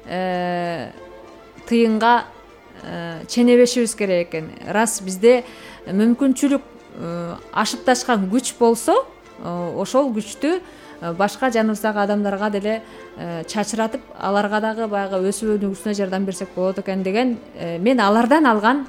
тыйынга ченебешибиз керек экен. Рас бизде мүмкүнчүлүк ашып ташкан күч болсо, ошол күчтү башка жаныбыздагы адамдарга деле чачыратып, аларга дагы баягы өсүп өнүгүүсүнө жардам берсек болот экен деген мен алардан алган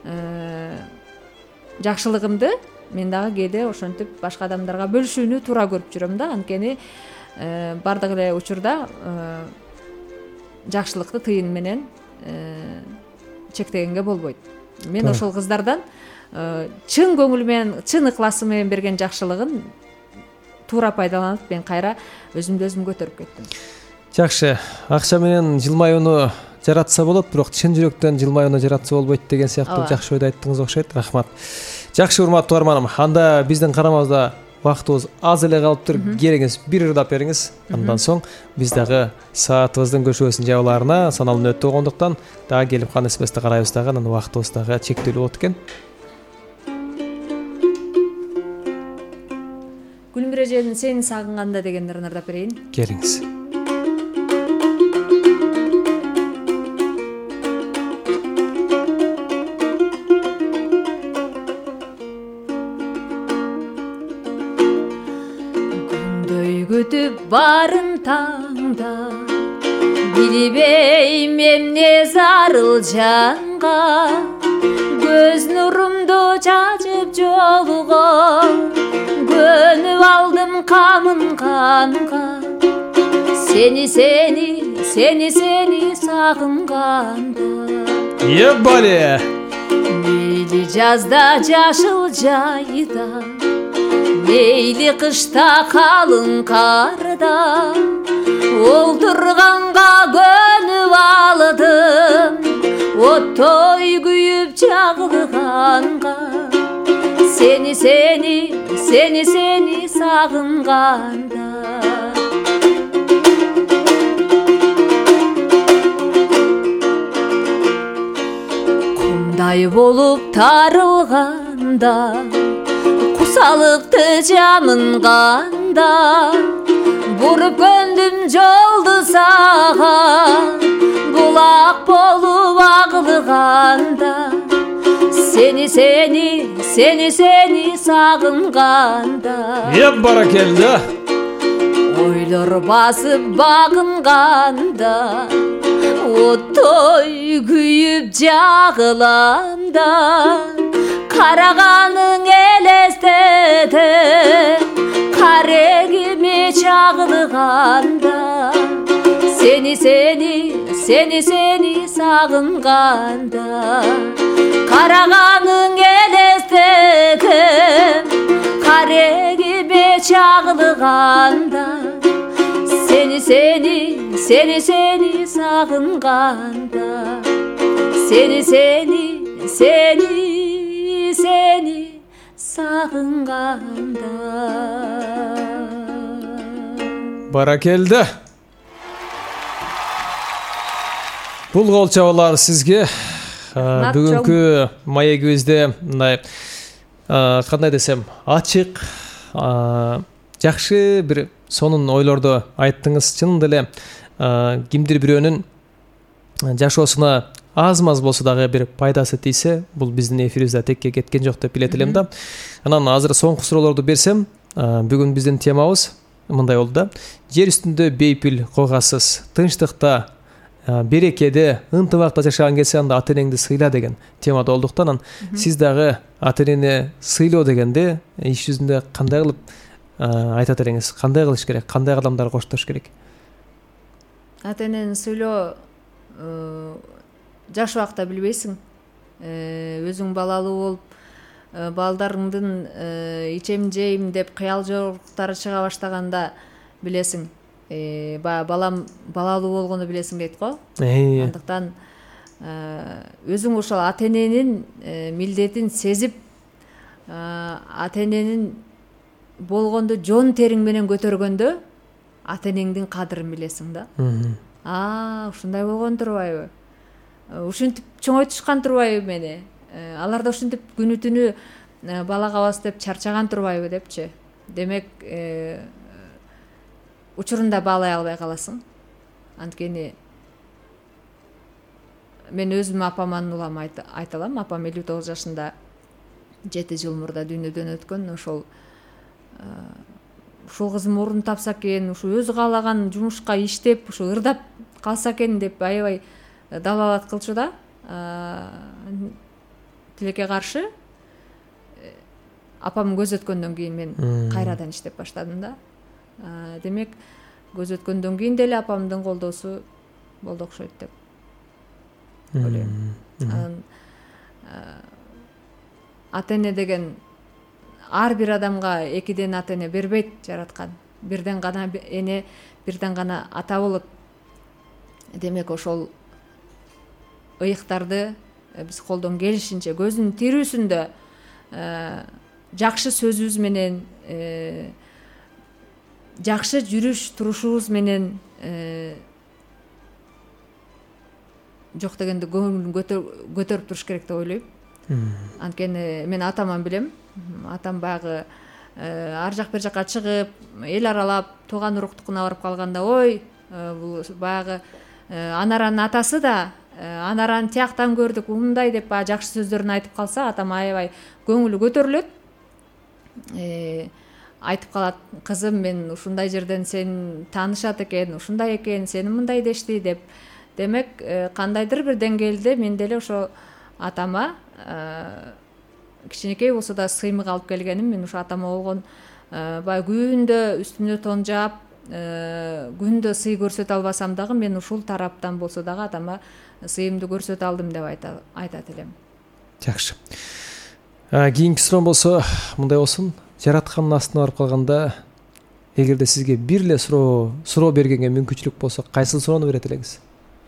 жакшылыгымды мен дагы кээде ошентип башка адамдарга бөлүшүүнү туура көрүп жүрөм да. Анткени бардык эле учурда жакшылыкты тыйын менен чектегенге болбойт. Мен ошол кыздардан чын көңүл менен, чын ыкласы менен берген жакшылыгын туура пайдаланып, мен кайра өзүмдү өзүм көтөрүп кеттим. Жакшы,
акча менен жылмаюуну жаратса болот, бирок чын жүрөктөн жылмаюуну жаратса болбойт деген сыяктуу жакшы ойду айттыңыз окшойт. Рахмат. Жакшы, урматтуу угарманым, анда биздин карамабызда убактыбыз аз эле калыптыр. Келиңиз, бир ырдап бериңиз. Андан соң биз дагы саатыбыздын көчөбүздүн жабылаарына саналуу мүнөт болгондуктан дагы келип кан эсместе карайбыз дагы, анан убактыбыз дагы чектелүү болот экен.
Гүлмир эженин Сени сагынганда дегендерин ырдап берейин.
Келиңиз.
Күтүп барын таңда, билбейм эмне зарыл жанга, көз нурумду чачып жолугон, көнүп алдым камын канга, сени сени сени сени сагынганда.
Ебали!
Мейли жазда жашыл жайда, мейли кышта калың карда, олтурганга көнүп алдым, оттой күйүп жагылганга, сени сени сени сени сагынганда. Кумдай болуп тарылганда, кусалыкты жамынганда, буруп көндүм жолду сага, булак болуп агылганда, сени сени сени сени сагынганда.
Еп баракелде.
Ойлор басып багынганда, оттой күйүп жагыланда караганың элестете карегиме чагылганда сени сени сени сени сагынганда караганың элестетем карегиме чагылганда сени сени сени сени сагынганда сени сени сени сени сагынганда.
Баракелді. Бул кол чабуулар сизге бүгүнкү маегибизде мындай кандай десем ачык жакшы бир сонун ойлорду айттыңыз. Чынында эле кимдир бирөөнүн жашоосуна аз маз болсо дагы бир пайдасы тийсе, бул биздин эфирибизде текке кеткен жок деп билет элем да. Анан азыр соңку суроолорду берсем, бүгүн биздин темабыз мындай болду да. Жер үстүндө бейпил койгасыз, тынчтыкта, берекеде, ынтымакта жашаган келсе анда ата энеңди сыйла деген темада болдуктан, анан сиз дагы ата энени сыйлоо дегенде иш жүзүндө кандай кылып айтат элеңиз? Кандай кылыш керек? Кандай кадамдар коштош керек?
Ата энени сыйлоо жаш убакта билбейсиң. Өзүң балалуу болуп, балдарыңдын ичем жейм деп кыял жоруктары чыга баштаганда билесиң. Балам балалуу болгону билесиң дейт го. Андыктан өзүң ошол ата эненин милдетин сезип, ата эненин болгондо жон териң менен көтөргөндө ата энеңдин кадырын билесиң да. А, ушундай болгон турбайбы? Ушинтип чоңойтушкан турбайбы мени? Алар да ушинтип күнү түнү бала кабас деп чарчаган турбайбы депчи. Демек, учурунда баалай албай каласың. Анткени мен өзүм апаман улам айта алам. Апам элүү тогуз жашында жети жыл мурда дүйнөдөн өткөн. Ошол ушул кызым орун тапса экен, ушу өзү каалаган жумушка иштеп, ушу ырдап калса экен деп аябай далалат кылчу да. Тилекке каршы апам көз өткөндөн кийин мен кайрадан иштеп баштадым да. Демек, көз өткөндөн кийин деле апамдын колдоосу болду окшойт деп ойлойм. Ата эне деген ар бир адамга экиден ата эне бербейт жараткан. Бирден гана эне, бирден гана ата болот. Демек, ошол ыйыктарды биз колдон келишинче көзүнүн тирүүсүндө жакшы сөзүбүз менен, жакшы жүрүш турушубуз менен жок дегенде көңүлүн көтөрүп туруш керек деп ойлойм. Анткени мен атаман билем. Атам багы ар жак бир жакка чыгып, эл аралап, тууган уруктукуна барып калганда, ой, бул багы анаранын атасы да, анараны тияктан көрдүк, мындай деп ба жакшы сөздөрүн айтып калса, атам аябай көңүлү көтөрүлөт. Айтып калат, кызым, мен ушундай жерден сен таанышат экен, ушундай экен, сени мындай дешти деп. Демек, кандайдыр бир деңгээлде мен деле ошо атама кичинекей болсо да сыймык алып келгеним. Мен ушу атама болгон баягы күндө үстүнө тон жаап, күндө сый көрсөтө албасам дагы, мен ушул тараптан болсо дагы атама сыйымды көрсөтө алдым деп айтат элем.
Жакшы. Кийинки суроом болсо мындай болсун. Жараткандын астына барып калганда, эгерде сизге бир эле суроо суроо бергенге мүмкүнчүлүк болсо, кайсы суроону берет элеңиз?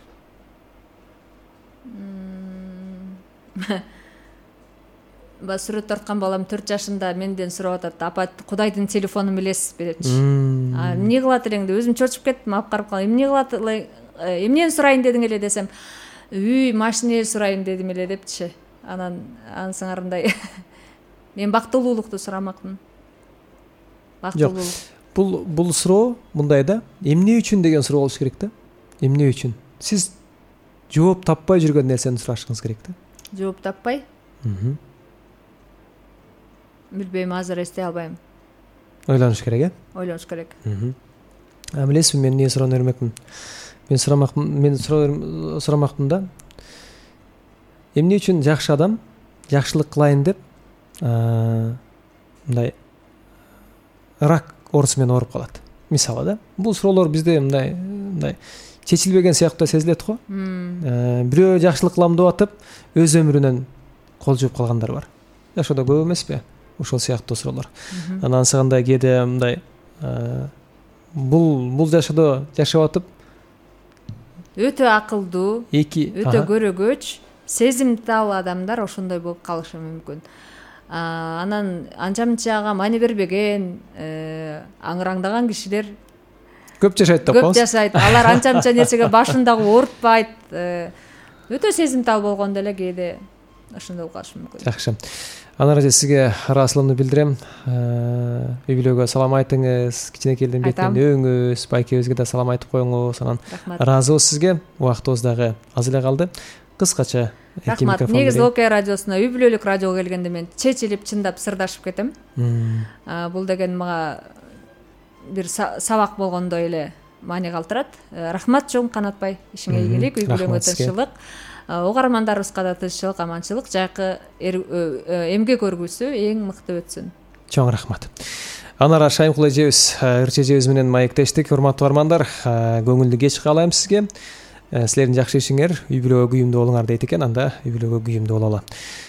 Ба сүрөт тарткан балам төрт жашында менден сурап атат, апа, Кудайдын телефонун билесизби депчи. Эмне кылат элең деп өзүм чочуп кеттим, алып карап калам. Эмне кылат эле, эмнени сурайын дедиң эле десем, үй, машине сурайын дедим эле депчи. Анан ансыңарындай мен бактылуулукту сурамакмын. Бактылуулук.
Бул бул суроо мындай да, эмне үчүн деген суроо болуш керек да? Эмне үчүн? Сиз жооп таппай жүргөн нерсени сурашыңыз керек да?
Жооп таппай? Билбейм, азыр эстей албайм.
Ойлонуш керек, э?
Ойлонуш керек.
А билесизби, мен эмне суроону бермекмин?
мен сурамакмын мен сурамакмын да эмне үчүн жакшы адам жакшылык кылайын деп мындай рак оорусу менен ооруп калат мисалы да. Бул суроолор бизде мындай мындай чечилбеген сыяктуу сезилет го. Бирөө жакшылык кылам деп атып өз өмүрүнөн кол жууп калгандар бар. Жашоодо көп эмеспи ошол сыяктуу суроолор. Анан сагандай кээде мындай бул бул жашоодо жашап атып
өтө акылдуу,
эки
өтө көрөгөч, сезимтал адамдар ошондой болуп калышы мүмкүн. Анан анча-мынчага маани бербеген, аңыраңдаган кишилер
көп жашайт деп
көп жашайт. Алар анча-мынча нерсеге башын дагы оорутпайт. Өтө сезимтал болгондо эле кээде ошондой болуп калышы мүмкүн.
Жакшы. Анар эже сизге ыраазычылыгымды билдирем. Үй бүлөгө салам айтыңыз, кичинекейден бетинен өңүз, байкебизге да салам айтып коюңуз. Анан ыраазыбыз сизге. Убактыбыз дагы аз эле калды. Кыскача
рахмат. Негизи Окей радиосуна, үй бүлөлүк радиого келгенде мен чечилип чындап сырдашып кетем. Бул деген мага бир сабак болгондой эле маани калтырат. Рахмат чоң Канатбай, ишиңе ийгилик, үй бүлөңө тынччылык, угармандарыбызга да тынччылык, аманчылык, жакы эмгек өргүсү эң мыкты өтсүн.
Чоң рахмат. Анара Шайымкул эжебиз, Ырчы эжебиз менен маектештик. Урматтуу угармандар, көңүлдүү кеч каалайм сизге. Силердин жакшы ишиңер үй бүлөгө күйүмдүү болуңар дейт экен, анда үй бүлөгө күйүмдүү бололу.